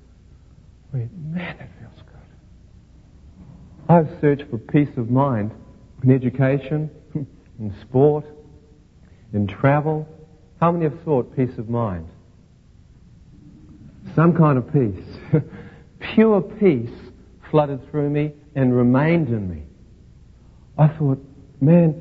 I went, man, that feels good. I've searched for peace of mind in education, in sport, in travel. How many have sought peace of mind? Some kind of peace. Pure peace flooded through me and remained in me. I thought, man,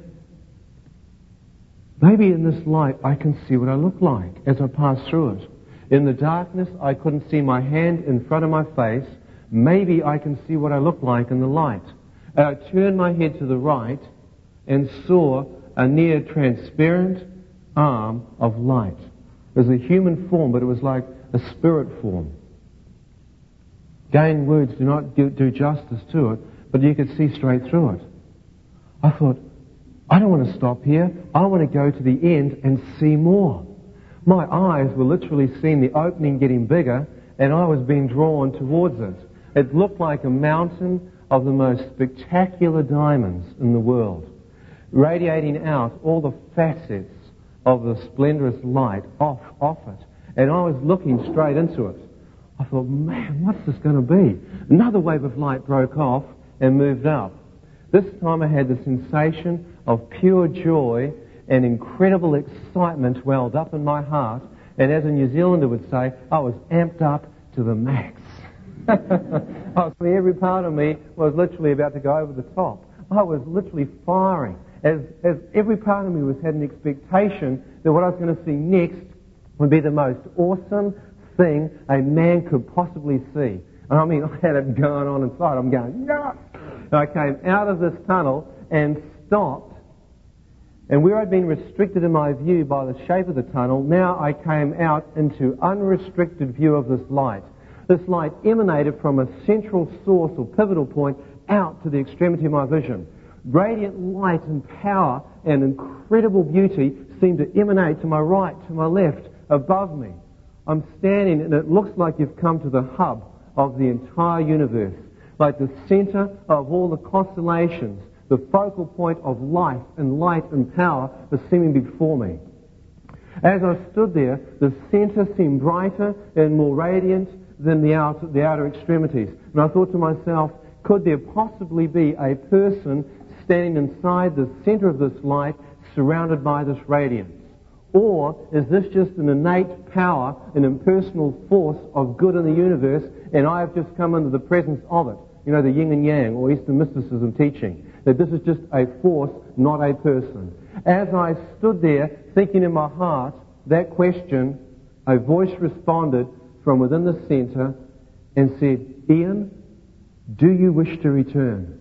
maybe in this light I can see what I look like as I pass through it. In the darkness I couldn't see my hand in front of my face. Maybe I can see what I look like in the light. And I turned my head to the right and saw a near transparent arm of light. It was a human form, but it was like a spirit form. Again, words do not do, do justice to it, but you could see straight through it. I thought, I don't want to stop here. I want to go to the end and see more. My eyes were literally seeing the opening getting bigger, and I was being drawn towards it. It looked like a mountain of the most spectacular diamonds in the world, radiating out all the facets of the splendorous light off, off it. And I was looking straight into it. I thought, man, what's this going to be? Another wave of light broke off and moved up. This time I had the sensation of pure joy and incredible excitement welled up in my heart. And as a New Zealander would say, I was amped up to the max. Every part of me was literally about to go over the top. I was literally firing. As, as every part of me was had an expectation that what I was going to see next would be the most awesome thing a man could possibly see. And I mean, I had it going on inside. I'm going, yes! And I came out of this tunnel and stopped. And where I'd been restricted in my view by the shape of the tunnel, now I came out into unrestricted view of this light. This light emanated from a central source or pivotal point out to the extremity of my vision. Radiant light and power and incredible beauty seemed to emanate to my right, to my left, above me. I'm standing and it looks like you've come to the hub of the entire universe, like the center of all the constellations, the focal point of life and light and power was seeming before me. As I stood there, the center seemed brighter and more radiant than the outer, the outer extremities. And I thought to myself, could there possibly be a person standing inside the center of this light surrounded by this radiance? Or is this just an innate power, an impersonal force of good in the universe, and I have just come into the presence of it? You know, the yin and yang, or Eastern mysticism teaching, that this is just a force, not a person. As I stood there, thinking in my heart, that question, a voice responded from within the centre and said, Ian, do you wish to return?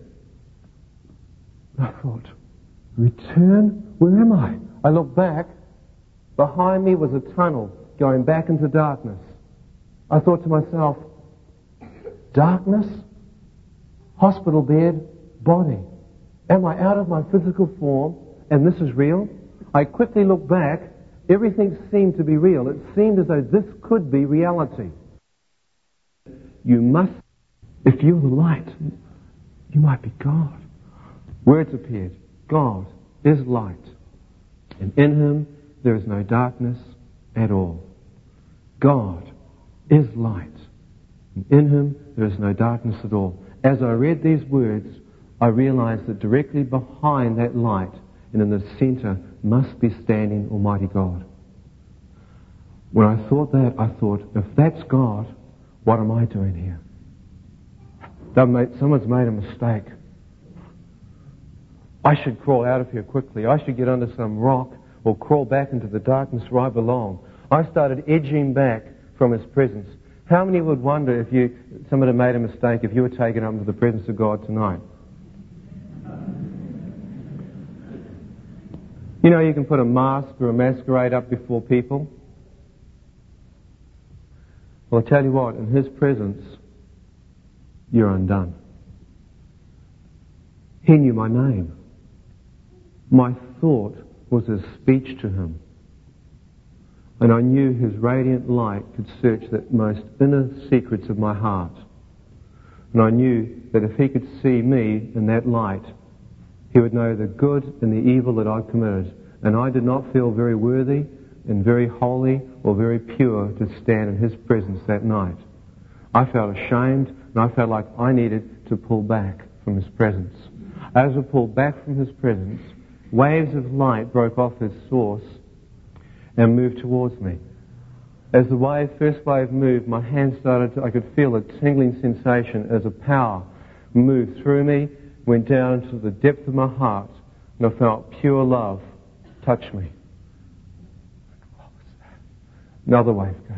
I thought, return? Where am I? I looked back. Behind me was a tunnel going back into darkness. I thought to myself, darkness? Hospital bed, body. Am I out of my physical form and this is real? I quickly looked back. Everything seemed to be real. It seemed as though this could be reality. You must, if you're the light, you might be God. Words appeared. God is light, and in Him there is no darkness at all. God is light, and in Him there is no darkness at all. As I read these words, I realized that directly behind that light and in the center must be standing Almighty God. When I thought that, I thought, if that's God, what am I doing here? Made, someone's made a mistake. I should crawl out of here quickly. I should get under some rock or crawl back into the darkness where I belong. I started edging back from His presence. How many would wonder if you, somebody made a mistake, if you were taken up into the presence of God tonight? You know, you can put a mask or a masquerade up before people. Well, I tell you what, in His presence, you're undone. He knew my name. My thought was a speech to Him. And I knew His radiant light could search the most inner secrets of my heart. And I knew that if He could see me in that light, He would know the good and the evil that I committed. And I did not feel very worthy and very holy or very pure to stand in His presence that night. I felt ashamed, and I felt like I needed to pull back from His presence. As I pulled back from His presence, waves of light broke off His source and moved towards me. As the wave, first wave moved, my hand started to, I could feel a tingling sensation as a power moved through me, went down into the depth of my heart, and I felt pure love touch me. What was that? Another wave came.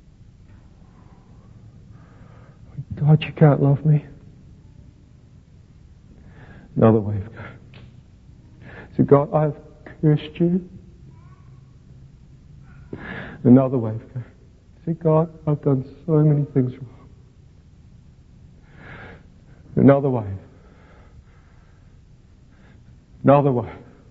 God, you can't love me. Another wave came. So God, I've cursed you. Another wave came. See, God, I've done so many things wrong. Another wave. Another wave.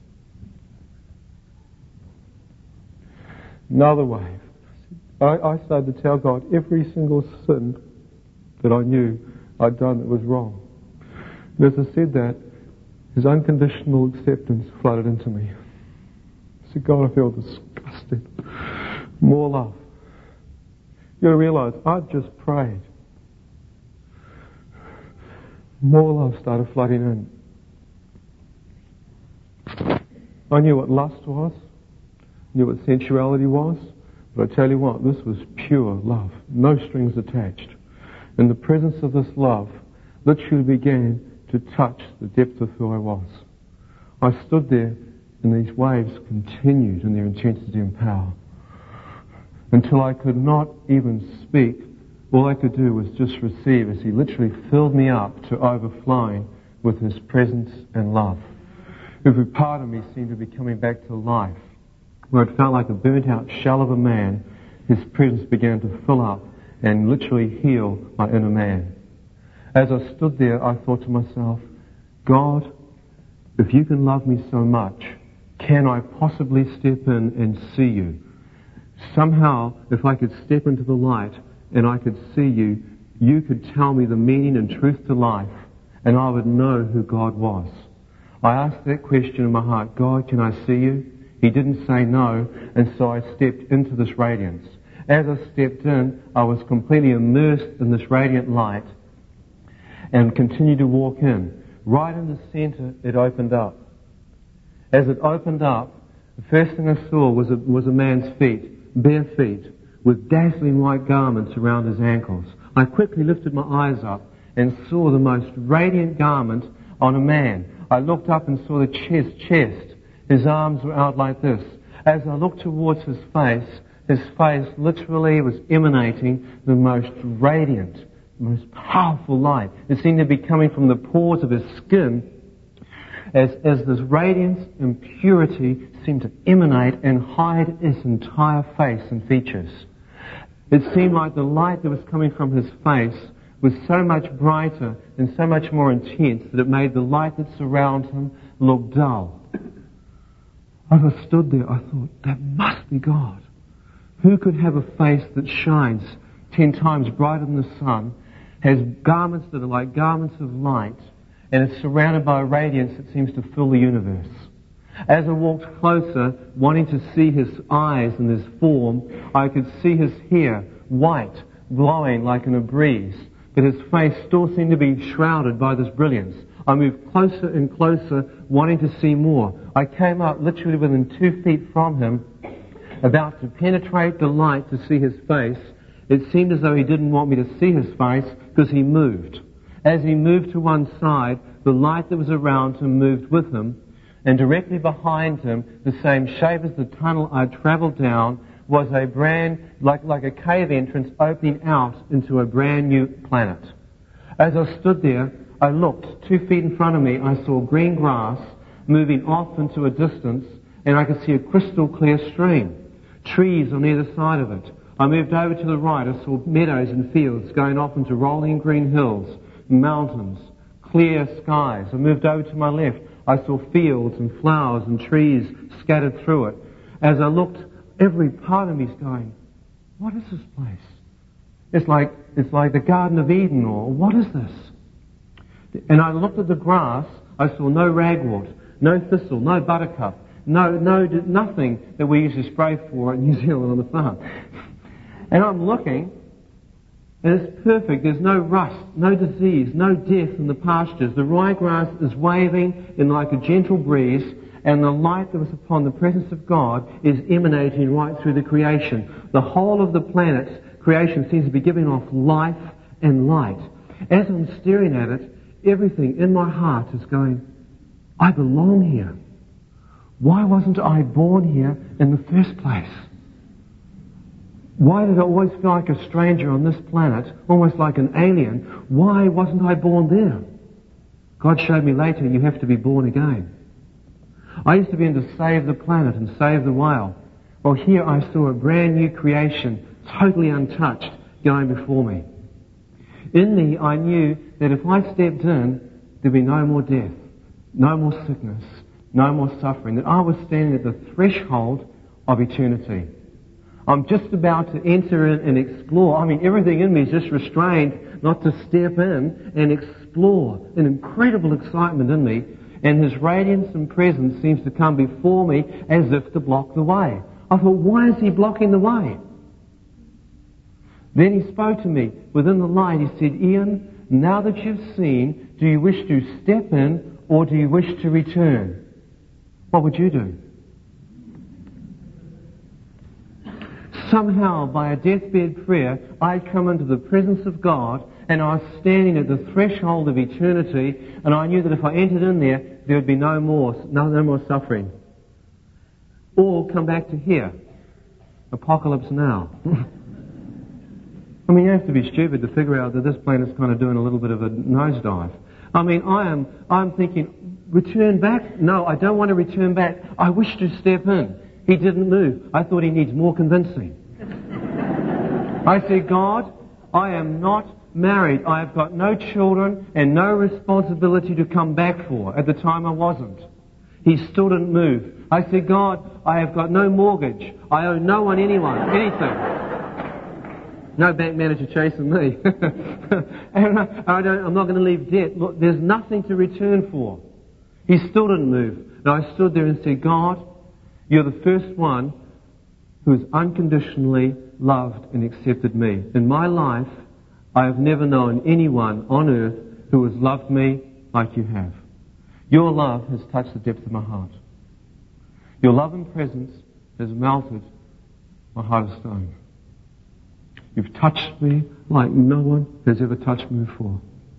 Another wave. I, I started to tell God every single sin that I knew I'd done that was wrong. And as I said that, His unconditional acceptance flooded into me. I said, God, I feel disgusted. More love. You've got to realize, I've just prayed. More love started flooding in. I knew what lust was, knew what sensuality was, but I tell you what, this was pure love, no strings attached. And the presence of this love literally began to touch the depth of who I was. I stood there, and these waves continued in their intensity and power until I could not even speak. All I could do was just receive as He literally filled me up to overflowing with His presence and love. Every part of me seemed to be coming back to life. Where it felt like a burnt out shell of a man, His presence began to fill up and literally heal my inner man. As I stood there, I thought to myself, God, if you can love me so much, can I possibly step in and see you? Somehow, if I could step into the light and I could see you, you could tell me the meaning and truth to life, and I would know who God was. I asked that question in my heart, God, can I see you? He didn't say no, and so I stepped into this radiance. As I stepped in, I was completely immersed in this radiant light and continued to walk in. Right in the center, it opened up. As it opened up, the first thing I saw was a, was a man's feet, bare feet, with dazzling white garments around his ankles. I quickly lifted my eyes up and saw the most radiant garment on a man. I looked up and saw the chest, chest. His arms were out like this. As I looked towards his face, his face literally was emanating the most radiant, the most powerful light. It seemed to be coming from the pores of his skin as, as this radiance and purity seemed to emanate and hide his entire face and features. It seemed like the light that was coming from his face was so much brighter and so much more intense that it made the light that surrounded him look dull. As I stood there, I thought, that must be God. Who could have a face that shines ten times brighter than the sun, has garments that are like garments of light, and is surrounded by a radiance that seems to fill the universe? As I walked closer, wanting to see his eyes and his form, I could see his hair, white, blowing like in a breeze, but his face still seemed to be shrouded by this brilliance. I moved closer and closer, wanting to see more. I came up literally within two feet from him, about to penetrate the light to see his face. It seemed as though he didn't want me to see his face because he moved. As he moved to one side, the light that was around him moved with him, and directly behind him, the same shape as the tunnel I travelled down, was a brand, like, like a cave entrance opening out into a brand new planet. As I stood there, I looked. Two feet in front of me, I saw green grass moving off into a distance, and I could see a crystal clear stream. Trees on either side of it. I moved over to the right. I saw meadows and fields going off into rolling green hills, mountains, clear skies. I moved over to my left. I saw fields and flowers and trees scattered through it. As I looked, every part of me is going, what is this place? It's like, it's like the Garden of Eden, or what is this? And I looked at the grass. I saw no ragwort, no thistle, no buttercup, no, no, nothing that we usually spray for in New Zealand on the farm. And I'm looking, and it's perfect. There's no rust, no disease, no death in the pastures. The ryegrass is waving in like a gentle breeze, and the light that was upon the presence of God is emanating right through the creation. The whole of the planet's creation seems to be giving off life and light. As I'm staring at it, everything in my heart is going, I belong here. Why wasn't I born here in the first place? Why did I always feel like a stranger on this planet, almost like an alien? Why wasn't I born there? God showed me later, you have to be born again. I used to be in to save the planet and save the whale. Well, here I saw a brand new creation, totally untouched, going before me. In me, I knew that if I stepped in, there'd be no more death, no more sickness, no more suffering, that I was standing at the threshold of eternity. I'm just about to enter in and explore. I mean, everything in me is just restrained not to step in and explore. An incredible excitement in me, and his radiance and presence seems to come before me as if to block the way. I thought, why is he blocking the way? Then he spoke to me within the light. He said, Ian, now that you've seen, do you wish to step in or do you wish to return? What would you do? Somehow, by a deathbed prayer, I'd come into the presence of God, and I was standing at the threshold of eternity, and I knew that if I entered in there, there would be no more, no, no more suffering. Or come back to here. Apocalypse now. I mean, you have to be stupid to figure out that this planet's kind of doing a little bit of a nosedive. I mean, I am, I'm thinking, return back? No, I don't want to return back. I wish to step in. He didn't move. I thought he needs more convincing. I said, God, I am not married. I have got no children and no responsibility to come back for. At the time I wasn't. He still didn't move. I said, God, I have got no mortgage. I owe no one, anyone, anything. No bank manager chasing me. And I, I don't, I'm not going to leave debt. Look, there's nothing to return for. He still didn't move. And I stood there and said, God, you're the first one who has unconditionally loved and accepted me. In my life, I have never known anyone on earth who has loved me like you have. Your love has touched the depth of my heart. Your love and presence has melted my heart of stone. You've touched me like no one has ever touched me before.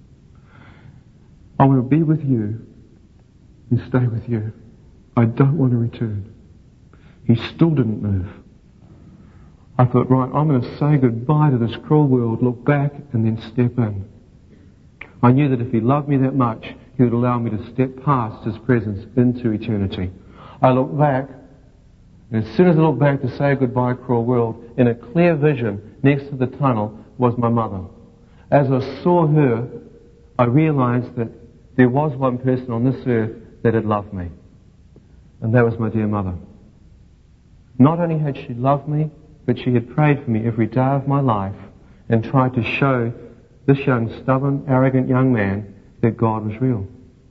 I want to be with you and stay with you. I don't want to return. He still didn't move. I thought, right, I'm going to say goodbye to this cruel world, look back, and then step in. I knew that if he loved me that much, he would allow me to step past his presence into eternity. I looked back, and as soon as I looked back to say goodbye, cruel world, in a clear vision next to the tunnel was my mother. As I saw her, I realized that there was one person on this earth that had loved me. And that was my dear mother. Not only had she loved me, but she had prayed for me every day of my life and tried to show this young, stubborn, arrogant young man that God was real.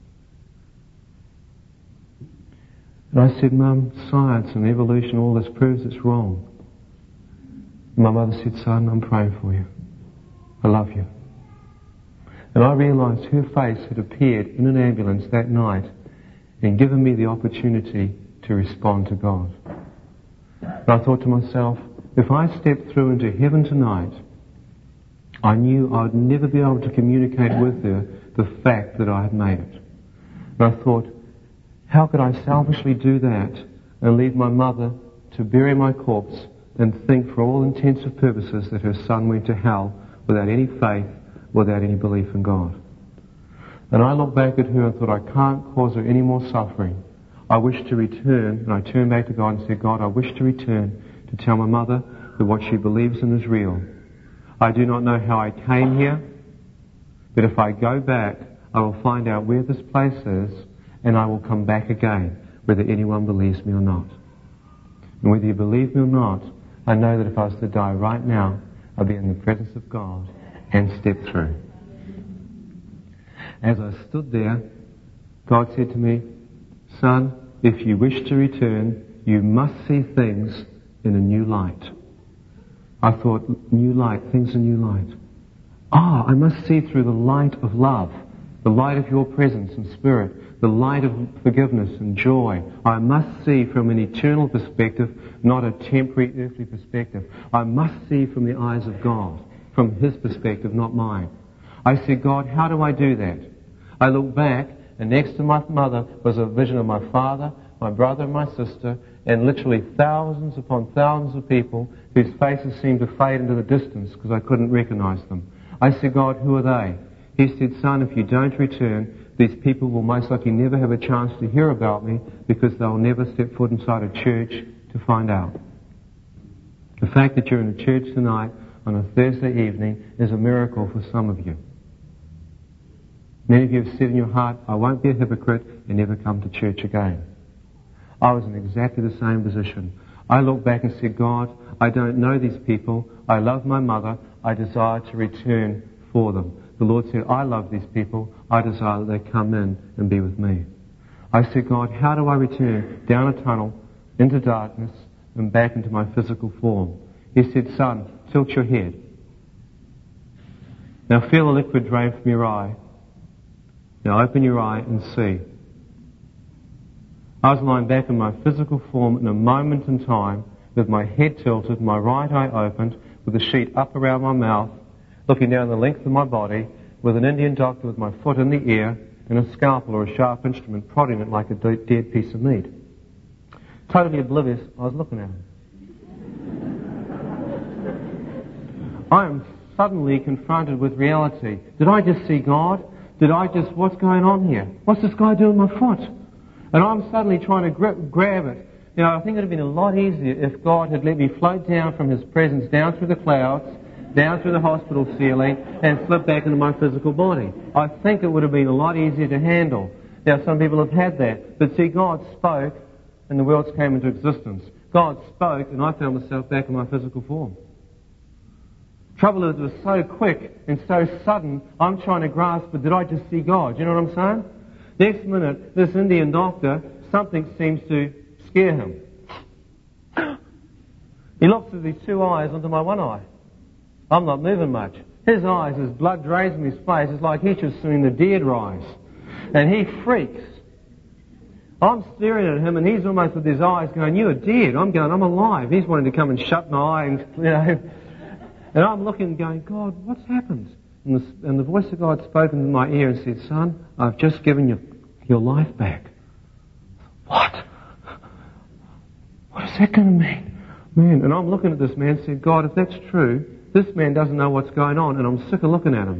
And I said, Mum, science and evolution, all this proves it's wrong. And my mother said, son, I'm praying for you. I love you. And I realized her face had appeared in an ambulance that night and given me the opportunity to respond to God. And I thought to myself, if I stepped through into heaven tonight, I knew I would never be able to communicate with her the fact that I had made it. And I thought, how could I selfishly do that and leave my mother to bury my corpse and think for all intents and purposes that her son went to hell without any faith, without any belief in God? And I looked back at her and thought, I can't cause her any more suffering. I wish to return, and I turned back to God and said, God, I wish to return to tell my mother that what she believes in is real. I do not know how I came here, but if I go back, I will find out where this place is, and I will come back again, whether anyone believes me or not. And whether you believe me or not, I know that if I was to die right now, I'll be in the presence of God and step through. As I stood there, God said to me, son, if you wish to return, you must see things in a new light. I thought, new light, things in new light. Ah, I must see through the light of love, the light of your presence and spirit, the light of forgiveness and joy. I must see from an eternal perspective, not a temporary earthly perspective. I must see from the eyes of God, from His perspective, not mine. I said, God, how do I do that? I looked back, and next to my mother was a vision of my father, my brother and my sister, and literally thousands upon thousands of people whose faces seemed to fade into the distance because I couldn't recognize them. I said, God, who are they? He said, son, if you don't return, these people will most likely never have a chance to hear about me because they'll never step foot inside a church to find out. The fact that you're in a church tonight on a Thursday evening is a miracle for some of you. Many of you have said in your heart, I won't be a hypocrite and never come to church again. I was in exactly the same position. I looked back and said, God, I don't know these people. I love my mother. I desire to return for them. The Lord said, I love these people. I desire that they come in and be with me. I said, God, how do I return down a tunnel, into darkness, and back into my physical form? He said, son, tilt your head. Now feel the liquid drain from your eye. Now open your eye and see. I was lying back in my physical form in a moment in time with my head tilted, my right eye opened, with the sheet up around my mouth, looking down the length of my body, with an Indian doctor with my foot in the air and a scalpel or a sharp instrument prodding it like a de- dead piece of meat. Totally oblivious, I was looking at him. I am suddenly confronted with reality. Did I just see God? Did I just, what's going on here? What's this guy doing with my foot? And I'm suddenly trying to grip, grab it. You know, I think it would have been a lot easier if God had let me float down from His presence, down through the clouds, down through the hospital ceiling, and slip back into my physical body. I think it would have been a lot easier to handle. Now, some people have had that. But see, God spoke, and the worlds came into existence. God spoke, and I found myself back in my physical form. Trouble is, it was so quick and so sudden, I'm trying to grasp, but did I just see God? You know what I'm saying? Next minute, this Indian doctor, something seems to scare him. He looks with his two eyes onto my one eye. I'm not moving much. His eyes, as blood drains from his face, it's like he's just seen the dead rise. And he freaks. I'm staring at him, and he's almost with his eyes going, you're dead. I'm going, I'm alive. He's wanting to come and shut my eye, and, you know. And I'm looking going, God, what's happened? And the, and the voice of God spoke into my ear and said, son, I've just given you your life back. What? What is second man. Man, and I'm looking at this man saying, God, if that's true, this man doesn't know what's going on, and I'm sick of looking at him.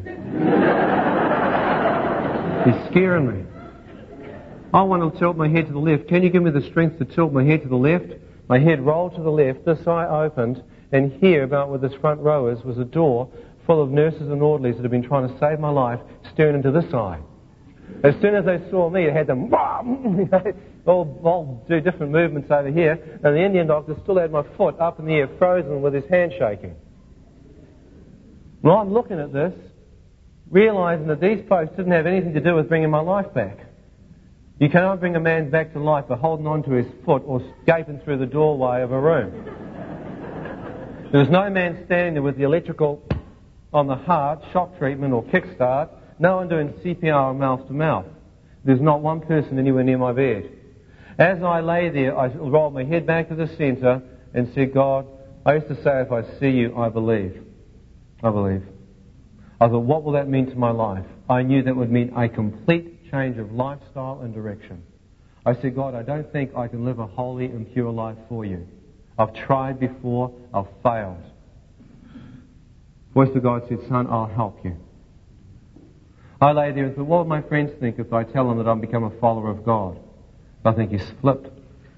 He's scaring me. I want to tilt my head to the left. Can you give me the strength to tilt my head to the left? My head rolled to the left, this eye opened, and here, about where this front row is, was a door full of nurses and orderlies that had been trying to save my life, staring into this eye. As soon as they saw me, it had them all, all do different movements over here, and the Indian doctor still had my foot up in the air, frozen with his hand shaking. Well, I'm looking at this, realizing that these folks didn't have anything to do with bringing my life back. You cannot bring a man back to life by holding on to his foot or gaping through the doorway of a room. There was no man standing there with the electrical on the heart, shock treatment or kickstart, no one doing C P R mouth to mouth. There's not one person anywhere near my bed. As I lay there, I rolled my head back to the centre and said, God, I used to say, if I see you, I believe. I believe. I thought, what will that mean to my life? I knew that would mean a complete change of lifestyle and direction. I said, God, I don't think I can live a holy and pure life for you. I've tried before, I've failed. Voice of God said, son, I'll help you. I lay there and thought, what will my friends think if I tell them that I've become a follower of God? I think he's flipped.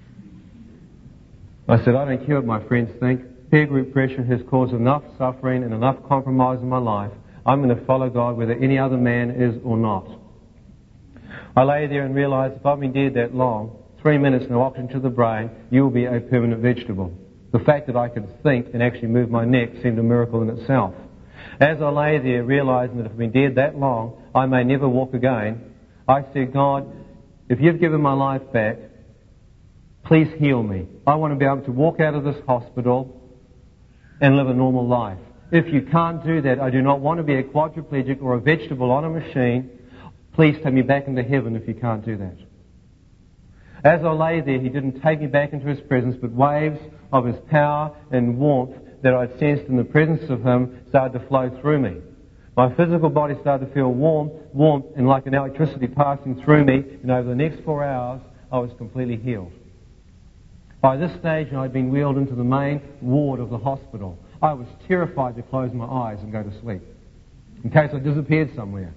I said, I don't care what my friends think. Peer group pressure has caused enough suffering and enough compromise in my life. I'm going to follow God whether any other man is or not. I lay there and realized if I've been dead that long, three minutes no oxygen to the brain, you will be a permanent vegetable. The fact that I could think and actually move my neck seemed a miracle in itself. As I lay there realizing that if I've been dead that long, I may never walk again, I said, God, if you've given my life back, please heal me. I want to be able to walk out of this hospital and live a normal life. If you can't do that, I do not want to be a quadriplegic or a vegetable on a machine. Please take me back into heaven if you can't do that. As I lay there, he didn't take me back into his presence, but waves of his power and warmth that I'd sensed in the presence of him started to flow through me. My physical body started to feel warm, warmth, and like an electricity passing through me, and over the next four hours, I was completely healed. By this stage, I'd been wheeled into the main ward of the hospital. I was terrified to close my eyes and go to sleep, in case I disappeared somewhere.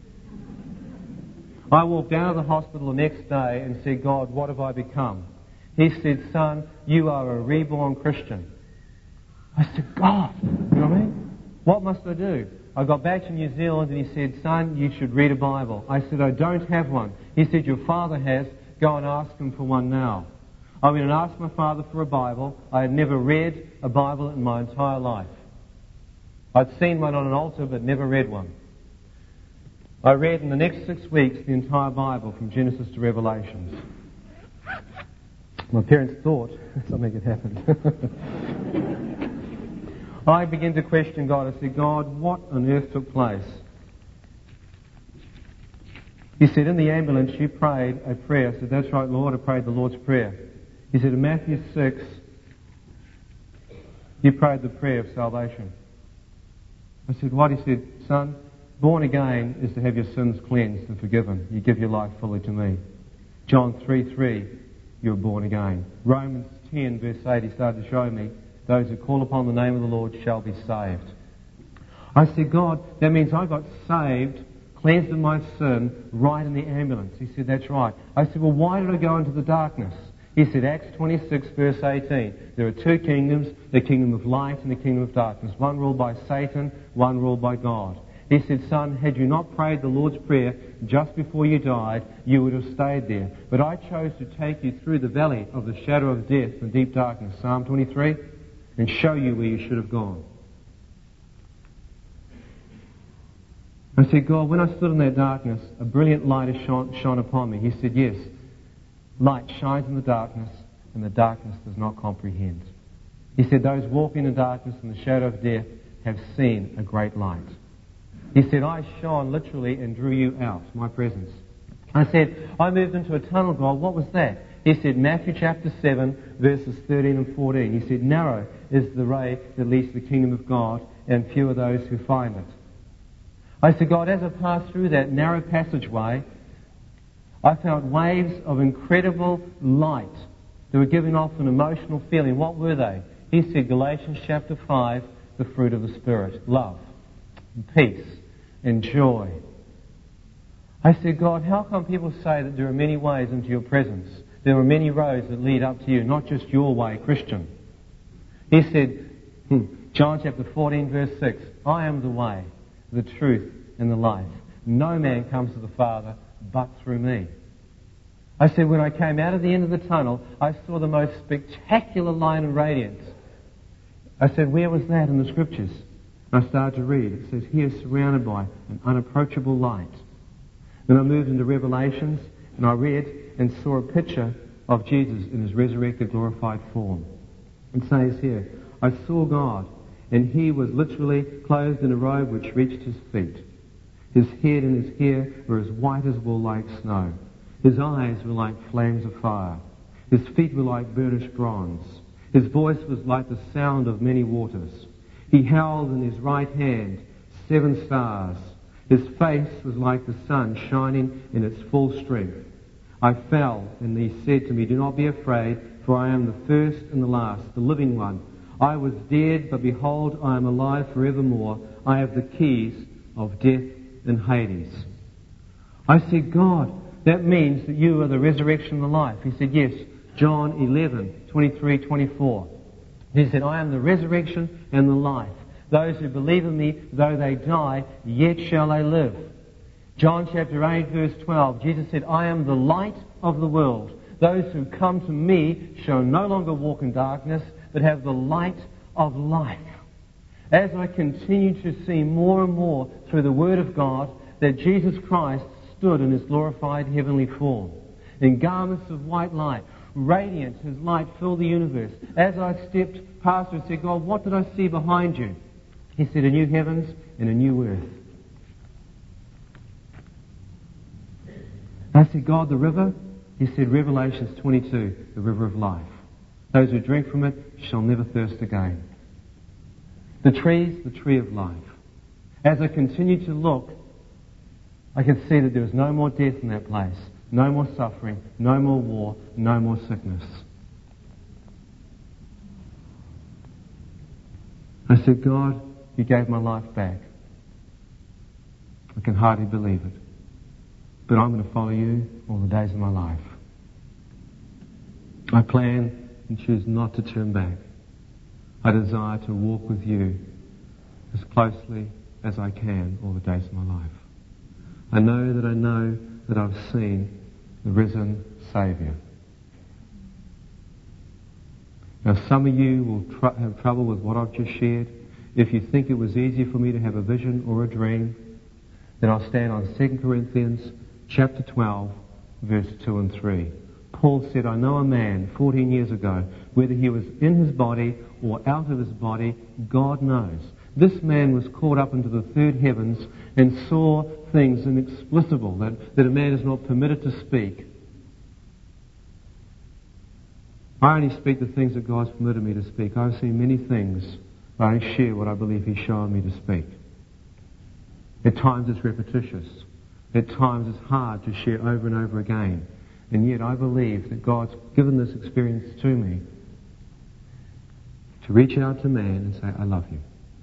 I walked out of the hospital the next day and said, God, what have I become? He said, son, you are a reborn Christian. I said, God, you know what I mean? What must I do? I got back to New Zealand and he said, son, you should read a Bible. I said, I don't have one. He said, your father has. Go and ask him for one now. I went and asked my father for a Bible. I had never read a Bible in my entire life. I'd seen one on an altar but never read one. I read in the next six weeks the entire Bible from Genesis to Revelations. My parents thought something had happened. I began to question God. I said, God, what on earth took place? He said, in the ambulance you prayed a prayer. I said, that's right, Lord, I prayed the Lord's Prayer. He said, in Matthew six, you prayed the prayer of salvation. I said, what? He said, son, born again is to have your sins cleansed and forgiven. You give your life fully to me. John three three, you're born again. Romans ten, verse eight, he started to show me, those who call upon the name of the Lord shall be saved. I said, God, that means I got saved, cleansed of my sin, right in the ambulance. He said, that's right. I said, well, why did I go into the darkness? He said, Acts twenty-six, verse eighteen, there are two kingdoms, the kingdom of light and the kingdom of darkness. One ruled by Satan, one ruled by God. He said, son, had you not prayed the Lord's Prayer just before you died, you would have stayed there. But I chose to take you through the valley of the shadow of death and deep darkness, Psalm twenty-three, and show you where you should have gone. I said, God, when I stood in that darkness, a brilliant light has shone, shone upon me. He said, yes, light shines in the darkness, and the darkness does not comprehend. He said, those walking in darkness and the shadow of death have seen a great light. He said, I shone literally and drew you out, my presence. I said, I moved into a tunnel, God. What was that? He said, Matthew chapter seven, verses thirteen and fourteen. He said, narrow is the way that leads to the kingdom of God, and few are those who find it. I said, God, as I passed through that narrow passageway, I found waves of incredible light They were giving off an emotional feeling. What were they? He said, Galatians chapter five, the fruit of the Spirit. Love, and peace, and joy. I said, God, how come people say that there are many ways into your presence? There are many roads that lead up to you, not just your way, Christian. He said, hmm, John chapter fourteen, verse six, I am the way, the truth, and the life. No man comes to the Father but through me. I said, when I came out of the end of the tunnel, I saw the most spectacular light and radiance. I said, where was that in the Scriptures? And I started to read. It says, he is surrounded by an unapproachable light. Then I moved into Revelations, and I read and saw a picture of Jesus in his resurrected, glorified form. It says here, I saw God, and he was literally clothed in a robe which reached his feet. His head and his hair were as white as wool, like snow. His eyes were like flames of fire. His feet were like burnished bronze. His voice was like the sound of many waters. He held in his right hand seven stars. His face was like the sun shining in its full strength. I fell, and he said to me, do not be afraid, for I am the first and the last, the living one. I was dead, but behold, I am alive forevermore. I have the keys of death and Hades. I said, God, that means that you are the resurrection and the life. He said, yes, John eleven, twenty-three, twenty-four. He said, I am the resurrection and the life. Those who believe in me, though they die, yet shall they live. John chapter eight, verse twelve, Jesus said, I am the light of the world. Those who come to me shall no longer walk in darkness, but have the light of life. As I continue to see more and more through the Word of God that Jesus Christ stood in his glorified heavenly form, in garments of white light, radiant, his light filled the universe. As I stepped past and said, God, what did I see behind you? He said, a new heavens and a new earth. I said, God, the river? He said, Revelations twenty-two, the river of life. Those who drink from it shall never thirst again. The trees, the tree of life. As I continue to look, I can see that there is no more death in that place, no more suffering, no more war, no more sickness. I said, God, you gave my life back. I can hardly believe it. But I'm going to follow you all the days of my life. I plan and choose not to turn back. I desire to walk with you as closely as I can all the days of my life. I know that I know that I've seen the risen Saviour. Now some of you will tr- have trouble with what I've just shared. If you think it was easy for me to have a vision or a dream, then I'll stand on Second Corinthians chapter twelve, verse two and three. Paul said, I know a man fourteen years ago, whether he was in his body or out of his body, God knows. This man was caught up into the third heavens and saw things inexplicable that, that a man is not permitted to speak. I only speak the things that God's permitted me to speak. I've seen many things, but I only share what I believe He's shown me to speak. At times it's repetitious. At times it's hard to share over and over again. And yet I believe that God's given this experience to me to reach out to man and say, I love you.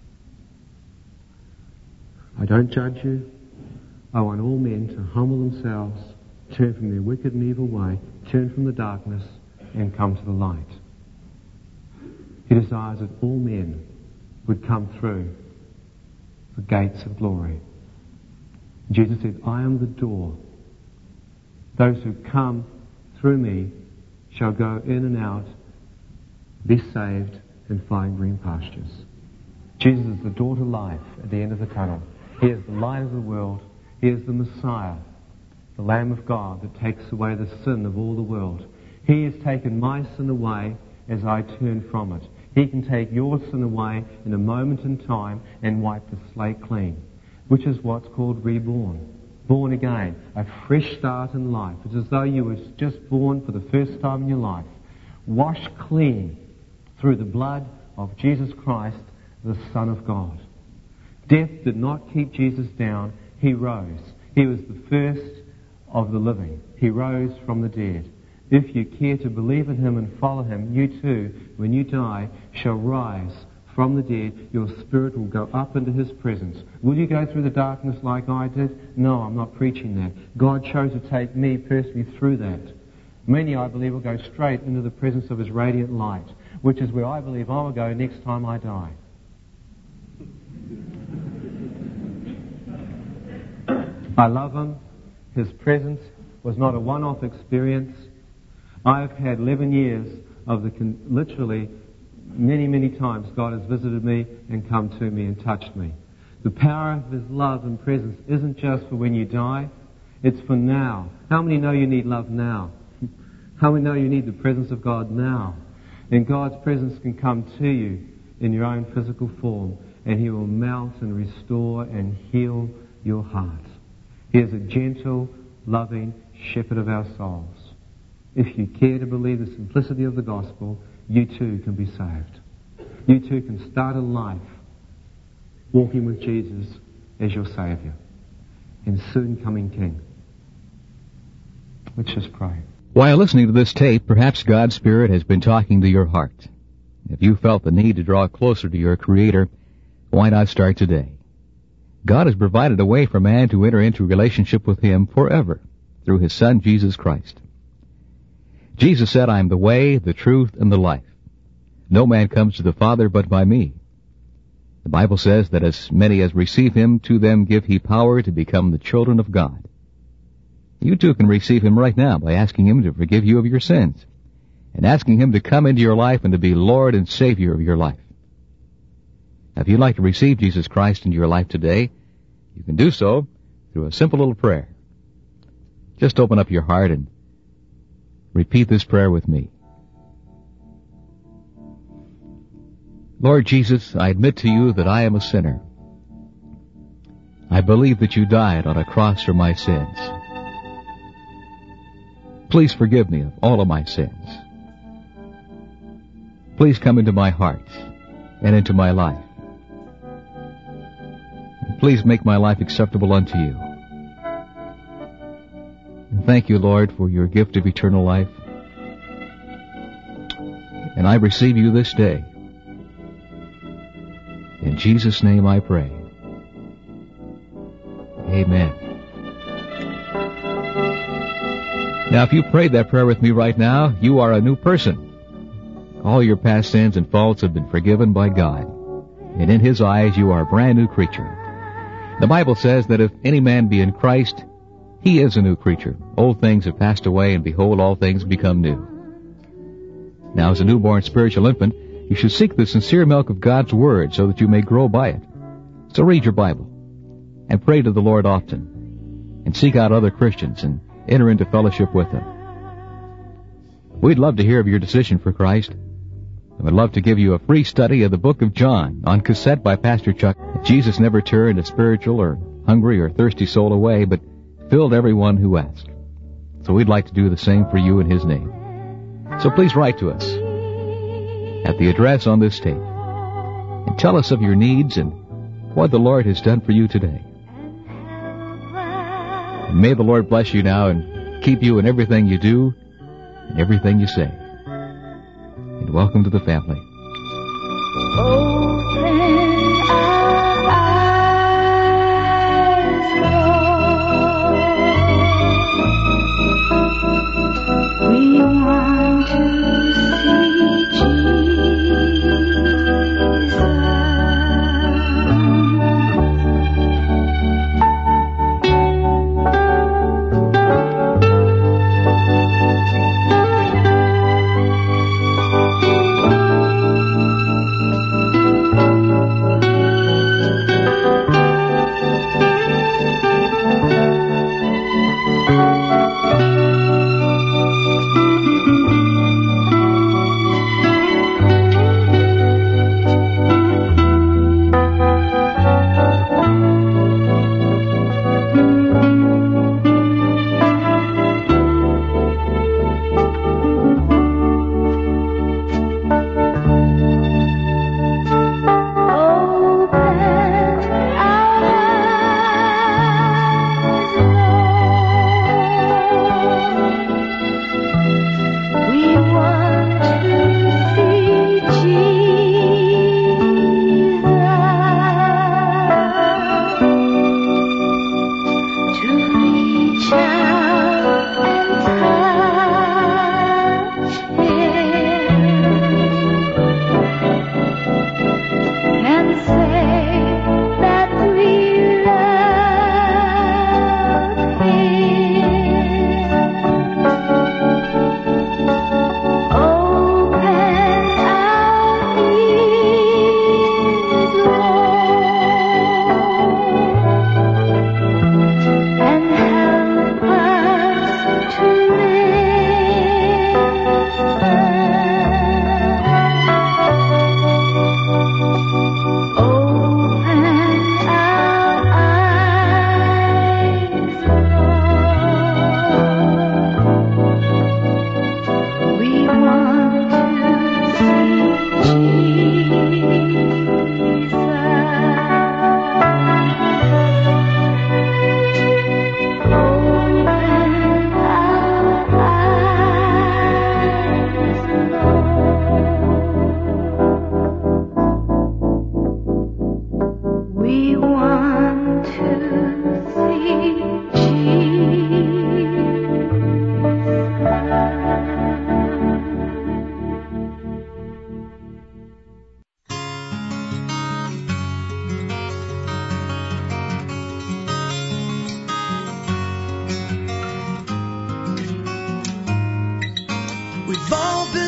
I don't judge you. I want all men to humble themselves, turn from their wicked and evil way, turn from the darkness, and come to the light. He desires that all men would come through the gates of glory. Jesus said, I am the door. Those who come through me shall go in and out, be saved, and find green pastures. Jesus is the door to life at the end of the tunnel. He is the light of the world. He is the Messiah, the Lamb of God that takes away the sin of all the world. He has taken my sin away as I turn from it. He can take your sin away in a moment in time and wipe the slate clean, which is what's called reborn. Born again, a fresh start in life. It's as though you were just born for the first time in your life. Washed clean through the blood of Jesus Christ, the Son of God. Death did not keep Jesus down. He rose. He was the first of the living. He rose from the dead. If you care to believe in him and follow him, you too, when you die, shall rise from the dead. Your spirit will go up into his presence. Will you go through the darkness like I did? No, I'm not preaching that. God chose to take me personally through that. Many, I believe, will go straight into the presence of his radiant light, which is where I believe I will go next time I die. I love him. His presence was not a one-off experience. I've had eleven years of the, con- literally, many, many times God has visited me and come to me and touched me. The power of his love and presence isn't just for when you die, it's for now. How many know you need love now? How many know you need the presence of God now? And God's presence can come to you in your own physical form, and he will melt and restore and heal your heart. He is a gentle, loving shepherd of our souls. If you care to believe the simplicity of the gospel, you too can be saved. You too can start a life walking with Jesus as your Saviour and soon coming King. Let's just pray. While listening to this tape, perhaps God's Spirit has been talking to your heart. If you felt the need to draw closer to your Creator, why not start today? God has provided a way for man to enter into a relationship with him forever through his Son, Jesus Christ. Jesus said, I am the way, the truth, and the life. No man comes to the Father but by me. The Bible says that as many as receive him, to them give he power to become the children of God. You too can receive him right now by asking him to forgive you of your sins and asking him to come into your life and to be Lord and Savior of your life. Now, if you'd like to receive Jesus Christ into your life today, you can do so through a simple little prayer. Just open up your heart and repeat this prayer with me. Lord Jesus, I admit to you that I am a sinner. I believe that you died on a cross for my sins. Please forgive me of all of my sins. Please come into my heart and into my life. And please make my life acceptable unto you. And thank you, Lord, for your gift of eternal life. And I receive you this day. In Jesus' name I pray. Amen. Now, if you prayed that prayer with me right now, you are a new person. All your past sins and faults have been forgiven by God. And in his eyes, you are a brand new creature. The Bible says that if any man be in Christ, he is a new creature. Old things have passed away, and behold, all things become new. Now, as a newborn spiritual infant, you should seek the sincere milk of God's Word so that you may grow by it. So read your Bible, and pray to the Lord often, and seek out other Christians, and enter into fellowship with them. We'd love to hear of your decision for Christ, and would love to give you a free study of the book of John on cassette by Pastor Chuck. Jesus never turned a spiritual or hungry or thirsty soul away, but filled everyone who asked. So we'd like to do the same for you in his name. So please write to us at the address on this tape and tell us of your needs and what the Lord has done for you today. And may the Lord bless you now and keep you in everything you do and everything you say. And welcome to the family. Open our eyes, Lord. We want to see Jesus.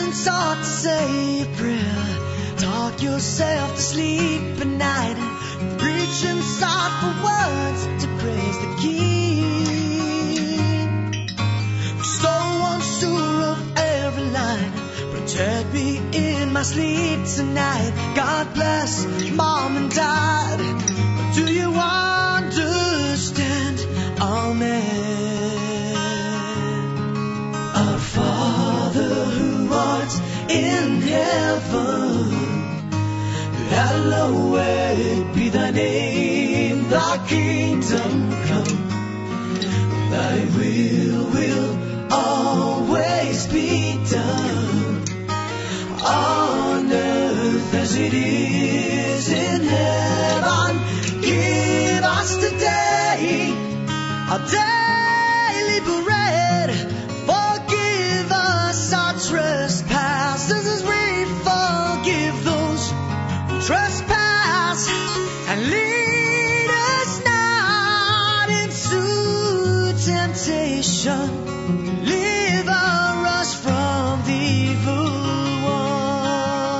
Christians ought to say a prayer, talk yourself to sleep at night, preaching sought for words to praise the King. So unsure of every line, protect me in my sleep tonight. God bless Mom and Dad, but do you understand? Amen. Our Father who art in heaven, hallowed be thy name, thy kingdom come, thy will will always be done, on earth as it is in heaven. Give us today our daily bread, forgive us our trespasses as we forgive those who trespass, and lead us not into temptation, deliver us from the evil one.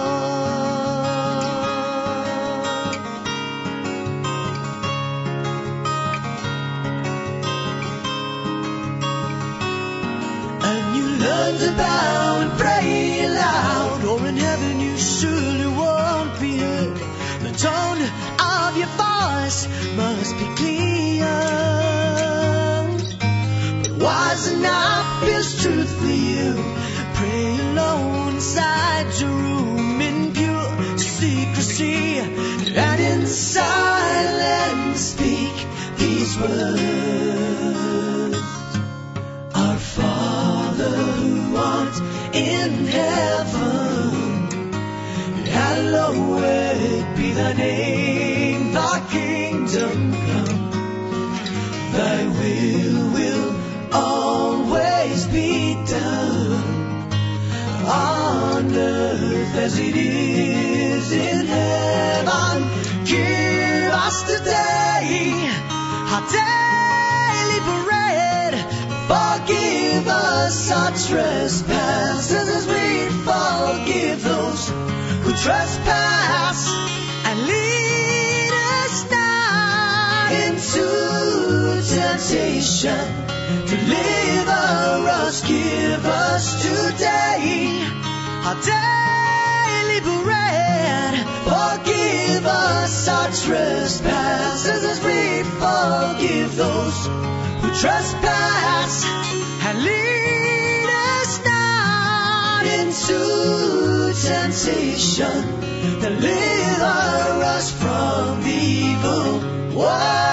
And you learn to bow and pray aloud, or in heaven you surely won't be heard. The tone of your voice must be clear, but wise enough is truth for you. Pray alone inside your room in pure secrecy, and in silence speak these words. Our Father who art in heaven, hallowed be thy name, thy kingdom come, thy will will always be done, on earth as it is in heaven. Give us today our daily bread, forgive us our trespasses as we forgive those who trespass, and lead us not into temptation, deliver us, give us today our daily bread, forgive us our trespasses as we forgive those who trespass, and lead us not into temptation, deliver us from the evil one.